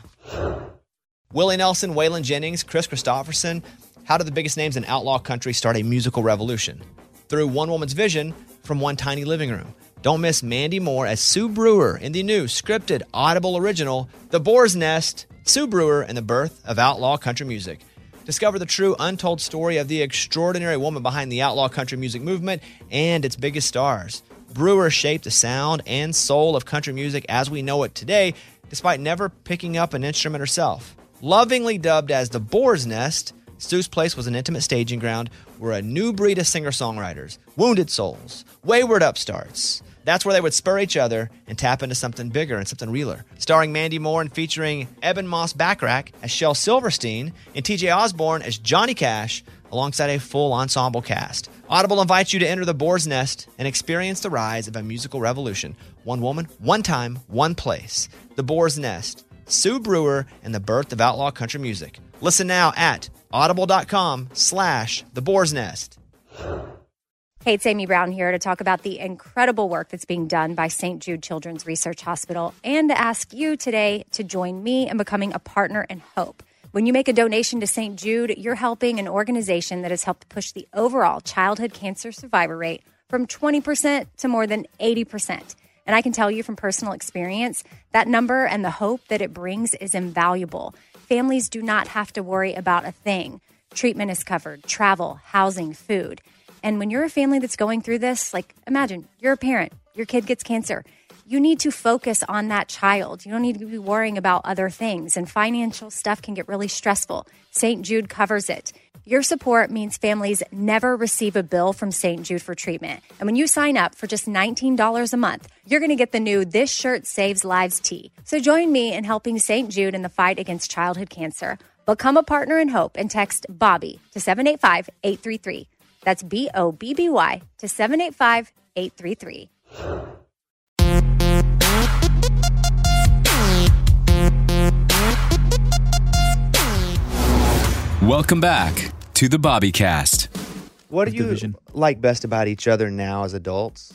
S1: Willie Nelson, Waylon Jennings, Kris Kristofferson. How did the biggest names in outlaw country start a musical revolution? Through one woman's vision from one tiny living room. Don't miss Mandy Moore as Sue Brewer in the new scripted Audible original, The Boar's Nest, Sue Brewer and the Birth of Outlaw Country Music. Discover the true untold story of the extraordinary woman behind the outlaw country music movement and its biggest stars. Brewer shaped the sound and soul of country music as we know it today, despite never picking up an instrument herself. Lovingly dubbed as The Boar's Nest, Sue's place was an intimate staging ground where a new breed of singer-songwriters, wounded souls, wayward upstarts, that's where they would spur each other and tap into something bigger and something realer. Starring Mandy Moore and featuring Eben Moss Backrack as Shel Silverstein and T J Osborne as Johnny Cash, alongside a full ensemble cast. Audible invites you to enter the Boar's Nest and experience the rise of a musical revolution. One woman, one time, one place. The Boar's Nest, Sue Brewer, and the birth of outlaw country music. Listen now at audible.com slash the Boar's Nest.
S7: Hey, it's Amy Brown here to talk about the incredible work that's being done by Saint Jude Children's Research Hospital and to ask you today to join me in becoming a partner in hope. When you make a donation to Saint Jude, you're helping an organization that has helped push the overall childhood cancer survivor rate from twenty percent to more than eighty percent. And I can tell you from personal experience, that number and the hope that it brings is invaluable. Families do not have to worry about a thing. Treatment is covered, travel, housing, food. And when you're a family that's going through this, like imagine you're a parent, your kid gets cancer. You need to focus on that child. You don't need to be worrying about other things. And financial stuff can get really stressful. Saint Jude covers it. Your support means families never receive a bill from Saint Jude for treatment. And when you sign up for just nineteen dollars a month, you're going to get the new This Shirt Saves Lives tee. So join me in helping Saint Jude in the fight against childhood cancer. Become a partner in hope and text BOBBY to seven eight five, eight three three. That's B O B B Y to seven eight five, eight three three.
S5: Welcome back to the Bobby Cast.
S6: What do you
S4: Division.
S6: like best about each other now as adults?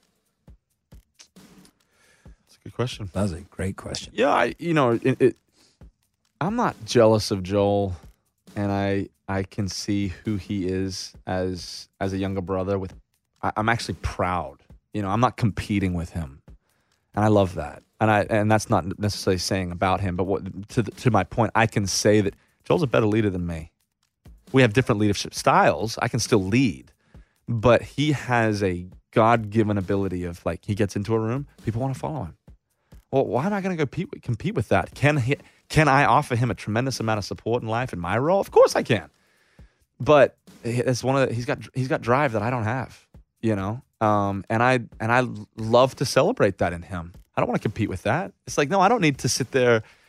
S3: That's a good question.
S4: That was a great question.
S3: Yeah, I you know, it, it, I'm not jealous of Joel, and I I can see who he is as as a younger brother. With I, I'm actually proud. You know, I'm not competing with him, and I love that. And I and that's not necessarily saying about him, but what to the, to my point, I can say that Joel's a better leader than me. We have different leadership styles. I can still lead, but he has a God-given ability of, like, he gets into a room, people want to follow him. Well, why am I going to go compete, compete with that? Can he, can I offer him a tremendous amount of support in life in my role? Of course I can. But it's one of the, he's got he's got drive that I don't have, you know. Um, and I and I love to celebrate that in him. I don't want to compete with that. It's like, no, I don't need to sit there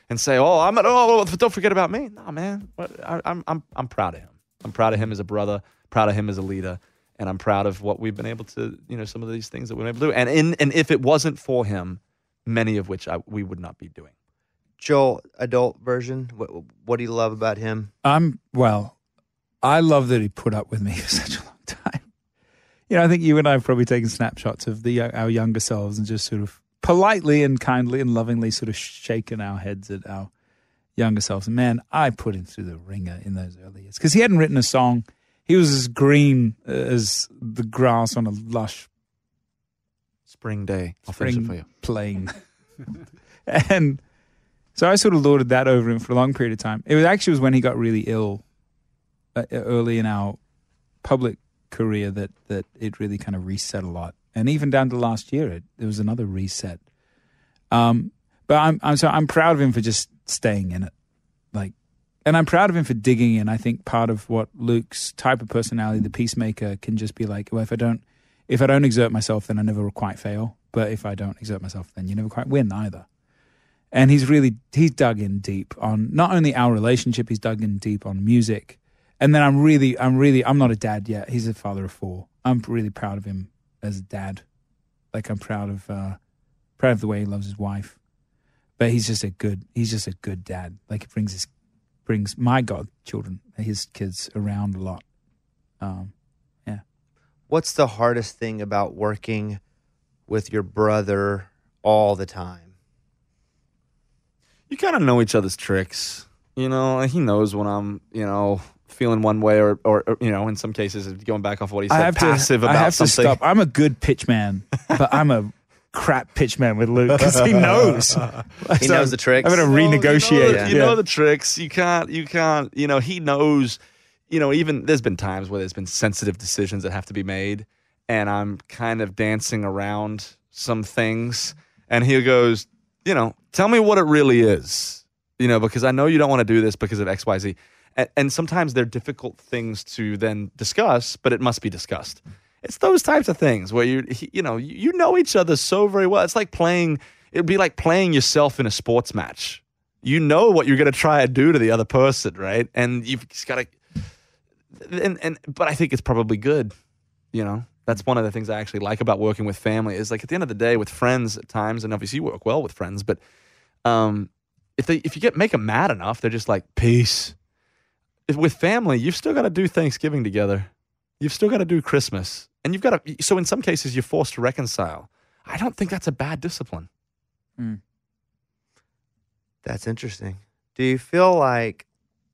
S3: and say, "Oh, I'm oh, don't forget about me." No, man, I, I'm I'm I'm proud of him. I'm proud of him as a brother, proud of him as a leader, and I'm proud of what we've been able to, you know, some of these things that we've been able to do. And in and if it wasn't for him, many of which I, we would not be doing.
S6: Joel, adult version. What what do you love about him?
S4: I'm well. I love that he put up with me for such a long time. You know, I think you and I have probably taken snapshots of the our younger selves and just sort of politely and kindly and lovingly sort of shaken our heads at our younger selves. And man, I put him through the ringer in those early years because he hadn't written a song. He was as green as the grass on a lush
S3: spring day. I'll
S4: spring
S3: finish it for you.
S4: Plain. And so I sort of lorded that over him for a long period of time. It was actually was when he got really ill uh, early in our public career that that it really kind of reset a lot. And even down to last year, it there was another reset. Um, but I'm I'm so I'm proud of him for just staying in it, like, and I'm proud of him for digging in. I think part of what Luke's type of personality, the peacemaker, can just be like, well, if I don't if I don't exert myself, then I never quite fail. But if I don't exert myself, then you never quite win either. And he's really he's dug in deep on not only our relationship, he's dug in deep on music. And then I'm really I'm really I'm not a dad yet. He's a father of four. I'm really proud of him as a dad. Like I'm proud of uh, proud of the way he loves his wife. But he's just a good he's just a good dad. Like he brings his brings my godchildren, his kids around a lot. Um, yeah.
S6: What's the hardest thing about working with your brother all the time?
S3: You kind of know each other's tricks. You know, he knows when I'm, you know, feeling one way or, or, or you know, in some cases, going back off what he said,
S4: I have
S3: passive
S4: to,
S3: about
S4: I have
S3: something.
S4: To stop. I'm a good pitch man, but I'm a crap pitch man with Luke because he knows.
S6: He knows the tricks.
S4: I'm going to renegotiate.
S3: You, know,
S4: yeah.
S3: you know the tricks. You can't, you can't, you know, he knows, you know, even there's been times where there's been sensitive decisions that have to be made and I'm kind of dancing around some things and he goes, you know, tell me what it really is, you know, because I know you don't want to do this because of X, Y, Z. And, and sometimes they're difficult things to then discuss, but it must be discussed. It's those types of things where you, you know, you know each other so very well. It's like playing, it'd be like playing yourself in a sports match. You know what you're going to try and do to the other person, right? And you've just got to, and, and, but I think it's probably good, you know? That's one of the things I actually like about working with family is like at the end of the day with friends at times, and obviously you work well with friends, but um, if they if you get make them mad enough, they're just like, peace. If with family, you've still got to do Thanksgiving together. You've still got to do Christmas. And you've got to, so in some cases you're forced to reconcile. I don't think that's a bad discipline.
S4: Mm.
S6: That's interesting. Do you feel like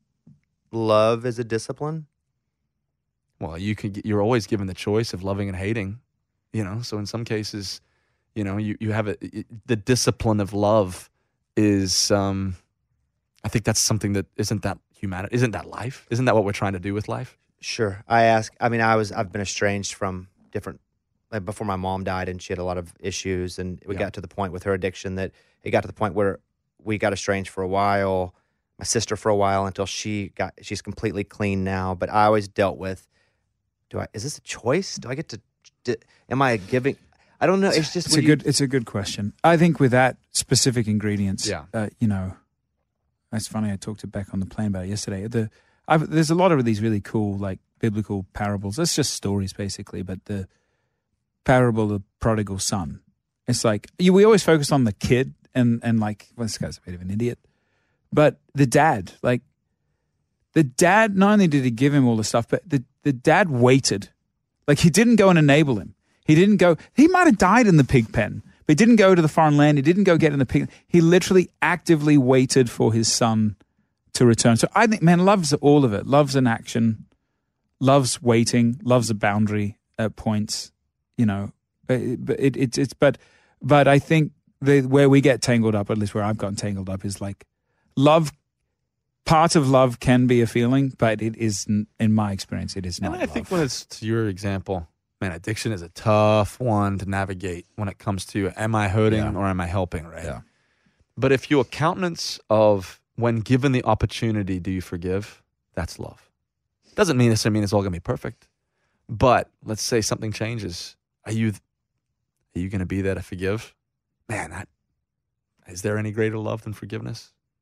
S6: love is a discipline?
S3: Well, you can get, you're always given the choice of loving and hating, you know. So in some cases, you know, you, you have a, it, the discipline of love is, um, I think that's something that isn't that humanity, isn't that life? Isn't that what we're trying to do with life?
S6: Sure. I ask. I mean, I was. I've been estranged from different. Like before my mom died, and she had a lot of issues, and we
S3: Yeah.
S6: got to the point with her addiction that it got to the point where we got estranged for a while. My sister for a while until she got. She's completely clean now. But I always dealt with. Do I? Is this a choice? Do I get to? Do, am I giving? I don't know. It's just
S4: It's a
S6: you,
S4: good. It's a good question. I think with that specific ingredients,
S3: Yeah.
S4: uh, you know, that's funny. I talked to Beck on the plane about it yesterday. The I've, there's a lot of these really cool like biblical parables. It's just stories basically, but the parable of the prodigal son. It's like you, we always focus on the kid and and like, well, this guy's a bit of an idiot, but the dad, like the dad, not only did he give him all the stuff, but the the dad waited. Like he didn't go and enable him. He didn't go, he might have died in the pig pen, but he didn't go to the foreign land. He didn't go get in the pig. He literally actively waited for his son to return. So I think, man, love's all of it. Love's an action, love's waiting, love's a boundary at points, you know, but it, it, it's, but, but I think the, where we get tangled up, at least where I've gotten tangled up, is like love. Part of love can be a feeling, but it is, in my experience, it is not.
S3: And I
S4: love.
S3: think when it's to your example, man, addiction is a tough one to navigate when it comes to am I hurting
S4: Yeah.
S3: or am I helping, right?
S4: Yeah.
S3: But if your countenance of when given the opportunity, do you forgive? That's love. Doesn't mean necessarily mean it's all going to be perfect. But let's say something changes. Are you are you going to be there to forgive? Man, that is there any greater love than forgiveness?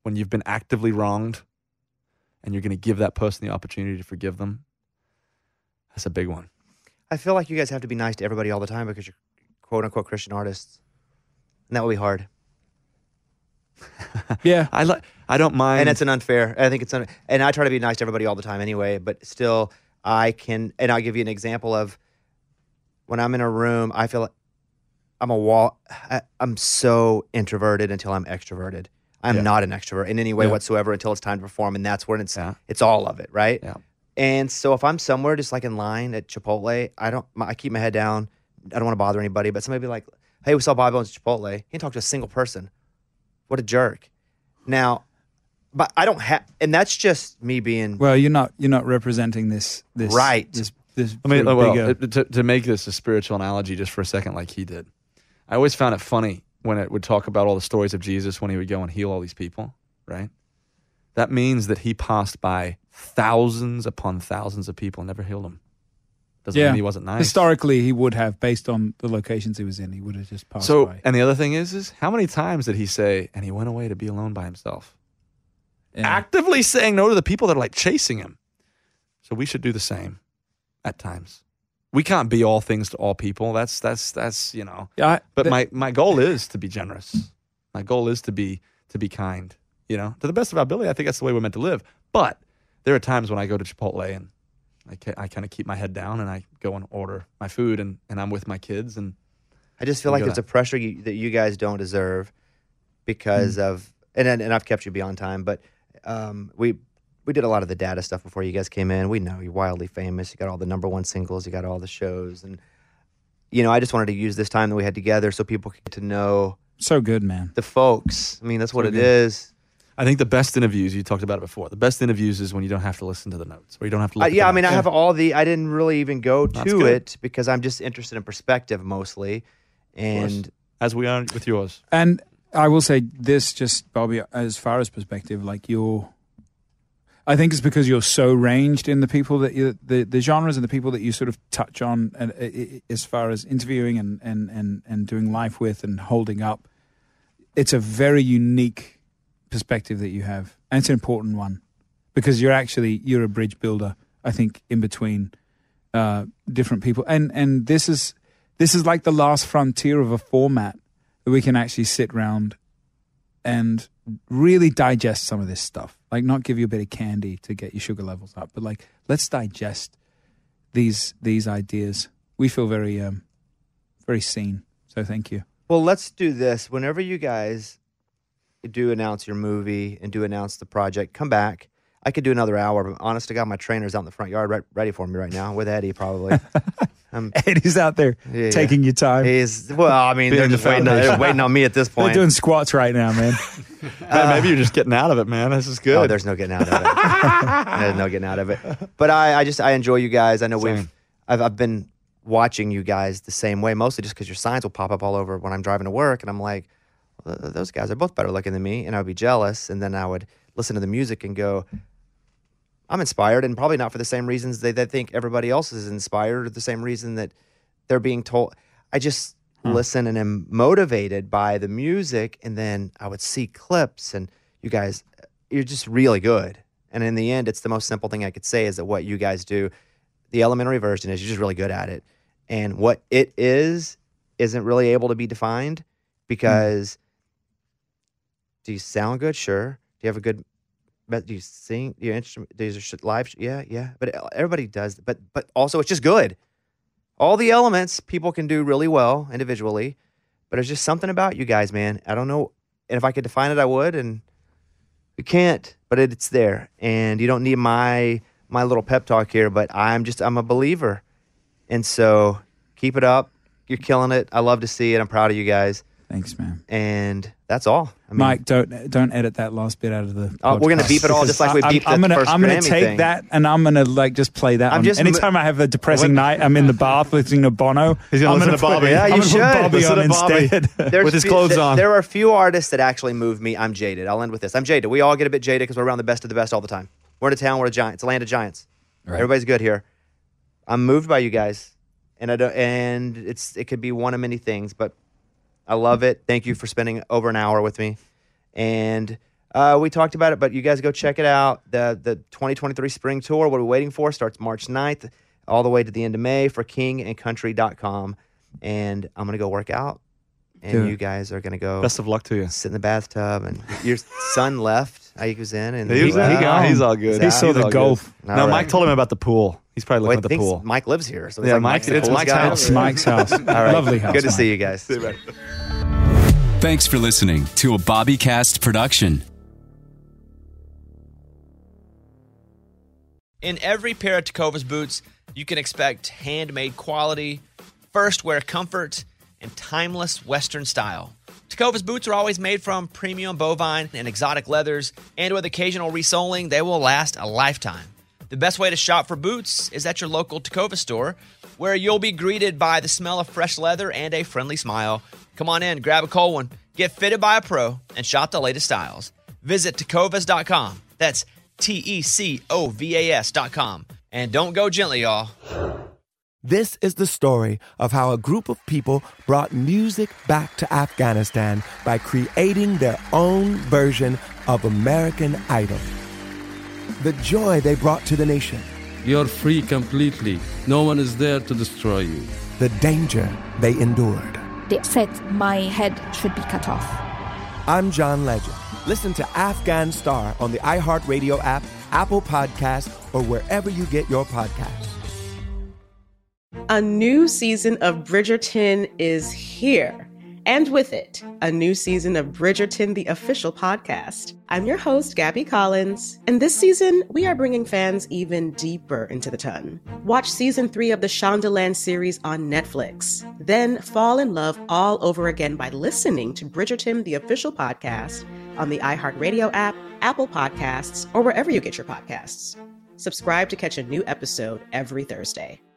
S3: when you've been actively wronged and you're going to give that person the opportunity to forgive them, that's a big one.
S6: I feel like you guys have to be nice to everybody all the time because you're quote unquote Christian artists. And that would be hard.
S4: Yeah.
S3: I like. I don't mind.
S6: And it's an unfair. I think it's un- and I try to be nice to everybody all the time anyway, but still I can, and I'll give you an example of when I'm in a room, I feel like I'm a wall. I, I'm so introverted until I'm extroverted. I'm
S3: Yeah.
S6: not an extrovert in any way
S3: Yeah.
S6: whatsoever until it's time to perform. And that's when it's,
S3: Yeah.
S6: it's all of it. Right.
S3: Yeah.
S6: And so if I'm somewhere just like in line at Chipotle, I don't, I keep my head down. I don't want to bother anybody, but somebody be like, hey, we saw Bobby Bones at Chipotle. He didn't talk to a single person. What a jerk. Now, but I don't have, and that's just me being
S4: Well, you're not you're not representing this this
S6: Right.
S4: This, this
S3: I mean,
S4: sort of
S3: well,
S4: bigger-
S3: to, to make this a spiritual analogy just for a second, like he did, I always found it funny when it would talk about all the stories of Jesus when he would go and heal all these people, right? That means that he passed by thousands upon thousands of people and never healed them. Doesn't mean he wasn't nice.
S4: Historically, he would have, based on the locations he was in, he would have just passed
S3: So,
S4: by.
S3: and the other thing is, is how many times did he say, and he went away to be alone by himself?
S4: Yeah.
S3: Actively saying no to the people that are like chasing him. So we should do the same at times. We can't be all things to all people. That's, that's, that's, you know.
S4: Yeah, I-
S3: But
S4: th-
S3: my, my goal is to be generous. My goal is to be, to be kind, you know, to the best of our ability. I think that's the way we're meant to live. But there are times when I go to Chipotle and I, ca- I kind of keep my head down and I go and order my food and, and I'm with my kids and
S6: I just feel
S3: We
S6: like
S3: go
S6: it's
S3: that.
S6: a pressure you, that you guys don't deserve because
S3: Mm.
S6: of, and and and I've kept you beyond time, but um, we we did a lot of the data stuff before you guys came in. We know you're wildly famous. You got all the number one singles. You got all the shows, and you know I just wanted to use this time that we had together so people could get to know
S4: so good, man.
S6: the folks. I mean, that's what
S4: So
S6: it
S4: good.
S6: is.
S3: I think the best interviews, you talked about it before, the best interviews is when you don't have to listen to the notes or you don't have to
S6: Uh,
S3: look at
S6: yeah,
S3: the
S6: I mean, I
S3: notes.
S6: have all the. I didn't really even go
S3: That's
S6: to
S3: good.
S6: it because I'm just interested in perspective mostly, and
S3: As we are with yours.
S4: And I will say this, just Bobby, as far as perspective, like you're, I think it's because you're so ranged in the people that you, the the genres and the people that you sort of touch on, and uh, i- as far as interviewing and and and and doing life with and holding up, it's a very unique perspective that you have, and it's an important one because you're actually you're a bridge builder. I think in between uh, different people, and and this is this is like the last frontier of a format that we can actually sit round and really digest some of this stuff. Like not give you a bit of candy to get your sugar levels up, but like let's digest these these ideas. We feel very um, very seen. So thank you.
S6: well, let's do this. Whenever you guys do announce your movie and do announce the project, come back. I could do another hour, but honest to God, my trainer's out in the front yard re- ready for me right now with Eddie probably. Um,
S4: Eddie's out there
S6: Yeah.
S4: taking your time.
S6: he's, well, I mean, they're
S3: Being the
S6: just waiting on, they're
S3: foundation.
S6: waiting on me at this
S4: They're
S6: point.
S4: doing squats right now, man.
S3: Man, maybe you're just getting out of it, man. This is good.
S6: Oh, there's no getting out of it. There's no getting out of it. But I, I just, I enjoy you guys. I know we've,
S3: Same.
S6: I've, I've been watching you guys the same way, mostly just because your signs will pop up all over when I'm driving to work, and I'm like, well, those guys are both better looking than me, and I would be jealous, and then I would listen to the music and go, I'm inspired, and probably not for the same reasons they, they think everybody else is inspired, or the same reason that they're being told. I just listen and am motivated by the music, and then I would see clips, and you guys, you're just really good. And in the end, it's the most simple thing I could say is that what you guys do, the elementary version is you're just really good at it. And what it is, isn't really able to be defined because do you sound good? Sure. Do you have a good, but do you sing? Do you instrument? These are sh- live? sh- Yeah, yeah. But everybody does. But but also, it's just good. All the elements people can do really well individually, but there's just something about you guys, man. I don't know. And if I could define it, I would. And we can't, but it's there. And you don't need my my little pep talk here, but I'm just, I'm a believer. And so keep it up. You're killing it. I love to see it. I'm proud of you guys.
S4: Thanks, man.
S6: And that's all. I mean,
S4: Mike, don't don't edit that last bit out of the.
S6: Oh, we're gonna
S4: podcast.
S6: beep it all just like we
S4: I'm-
S6: beeped
S4: I'm,
S6: the
S4: gonna,
S6: first
S4: I'm gonna
S6: Grammy
S4: take
S6: thing.
S4: that and I'm gonna like just play that.
S6: I'm
S4: on,
S6: just-
S4: anytime I have a depressing night, I'm in the bath listening to Bono.
S3: He's gonna
S4: I'm
S3: listen to
S4: put-
S3: Bobby.
S6: Yeah,
S4: I'm
S6: you
S4: gonna put
S6: should.
S4: Bobby
S3: Listen
S4: on
S3: to Bobby.
S4: instead.
S6: There's
S3: with his
S6: few-
S3: clothes
S6: th-
S3: on.
S6: There are a few artists that actually move me. I'm jaded. I'll end with this. I'm jaded. We all get a bit jaded because we're around the best of the best all the time. We're in a town. We're a giant. It's a land of giants. Everybody's good here. I'm moved by you guys, and I don't. And it's it could be one of many things, but I love it. Thank you for spending over an hour with me, and Uh, we talked about it, but you guys go check it out. The the twenty twenty-three Spring Tour, what are we waiting for? Starts March ninth all the way to the end of May for king and country dot com. And I'm going to go work out. And
S4: Do it.
S6: you guys are going to go
S3: Best of luck to you.
S6: sit in the bathtub. And your son left. He was in. And
S3: He was,
S4: He-
S3: he
S4: he
S3: got,
S4: gone.
S3: he's all good.
S4: He saw
S3: He's
S4: the
S3: all
S4: golf.
S3: good.
S6: All
S3: No,
S6: right.
S3: Mike told him about the pool. He's probably
S6: Wait,
S3: looking at the
S6: thinks
S3: pool.
S6: Mike lives here. So he's
S3: Yeah,
S6: like,
S3: Mike-
S6: Mike's the
S3: it's
S6: coolest
S3: Mike's
S6: guy
S3: house.
S6: over there.
S4: Mike's house.
S6: All right.
S4: Lovely house.
S6: Good to
S4: Mike.
S6: see you guys.
S5: Thanks for listening to a BobbyCast production.
S1: In every pair of Tecovas boots, you can expect handmade quality, first wear comfort, and timeless Western style. Tecovas boots are always made from premium bovine and exotic leathers, and with occasional resoling, they will last a lifetime. The best way to shop for boots is at your local Tecovas store, where you'll be greeted by the smell of fresh leather and a friendly smile. Come on in, grab a cold one, get fitted by a pro, and shop the latest styles. Visit tecovas dot com. That's T E C O V A S dot com. And don't go gently, y'all.
S8: This is the story of how a group of people brought music back to Afghanistan by creating their own version of American Idol. The joy they brought to the nation.
S9: You're free completely. No one is there to destroy you.
S8: The danger they endured.
S10: They said my head should be cut off.
S8: I'm John Legend. Listen to Afghan Star on the iHeartRadio app, Apple Podcasts, or wherever you get your podcasts.
S11: A new season of Bridgerton is here. And with it, a new season of Bridgerton, the official podcast. I'm your host, Gabby Collins, and this season, we are bringing fans even deeper into the ton. Watch season three of the Shondaland series on Netflix. Then fall in love all over again by listening to Bridgerton, the official podcast, on the iHeartRadio app, Apple Podcasts, or wherever you get your podcasts. Subscribe to catch a new episode every Thursday.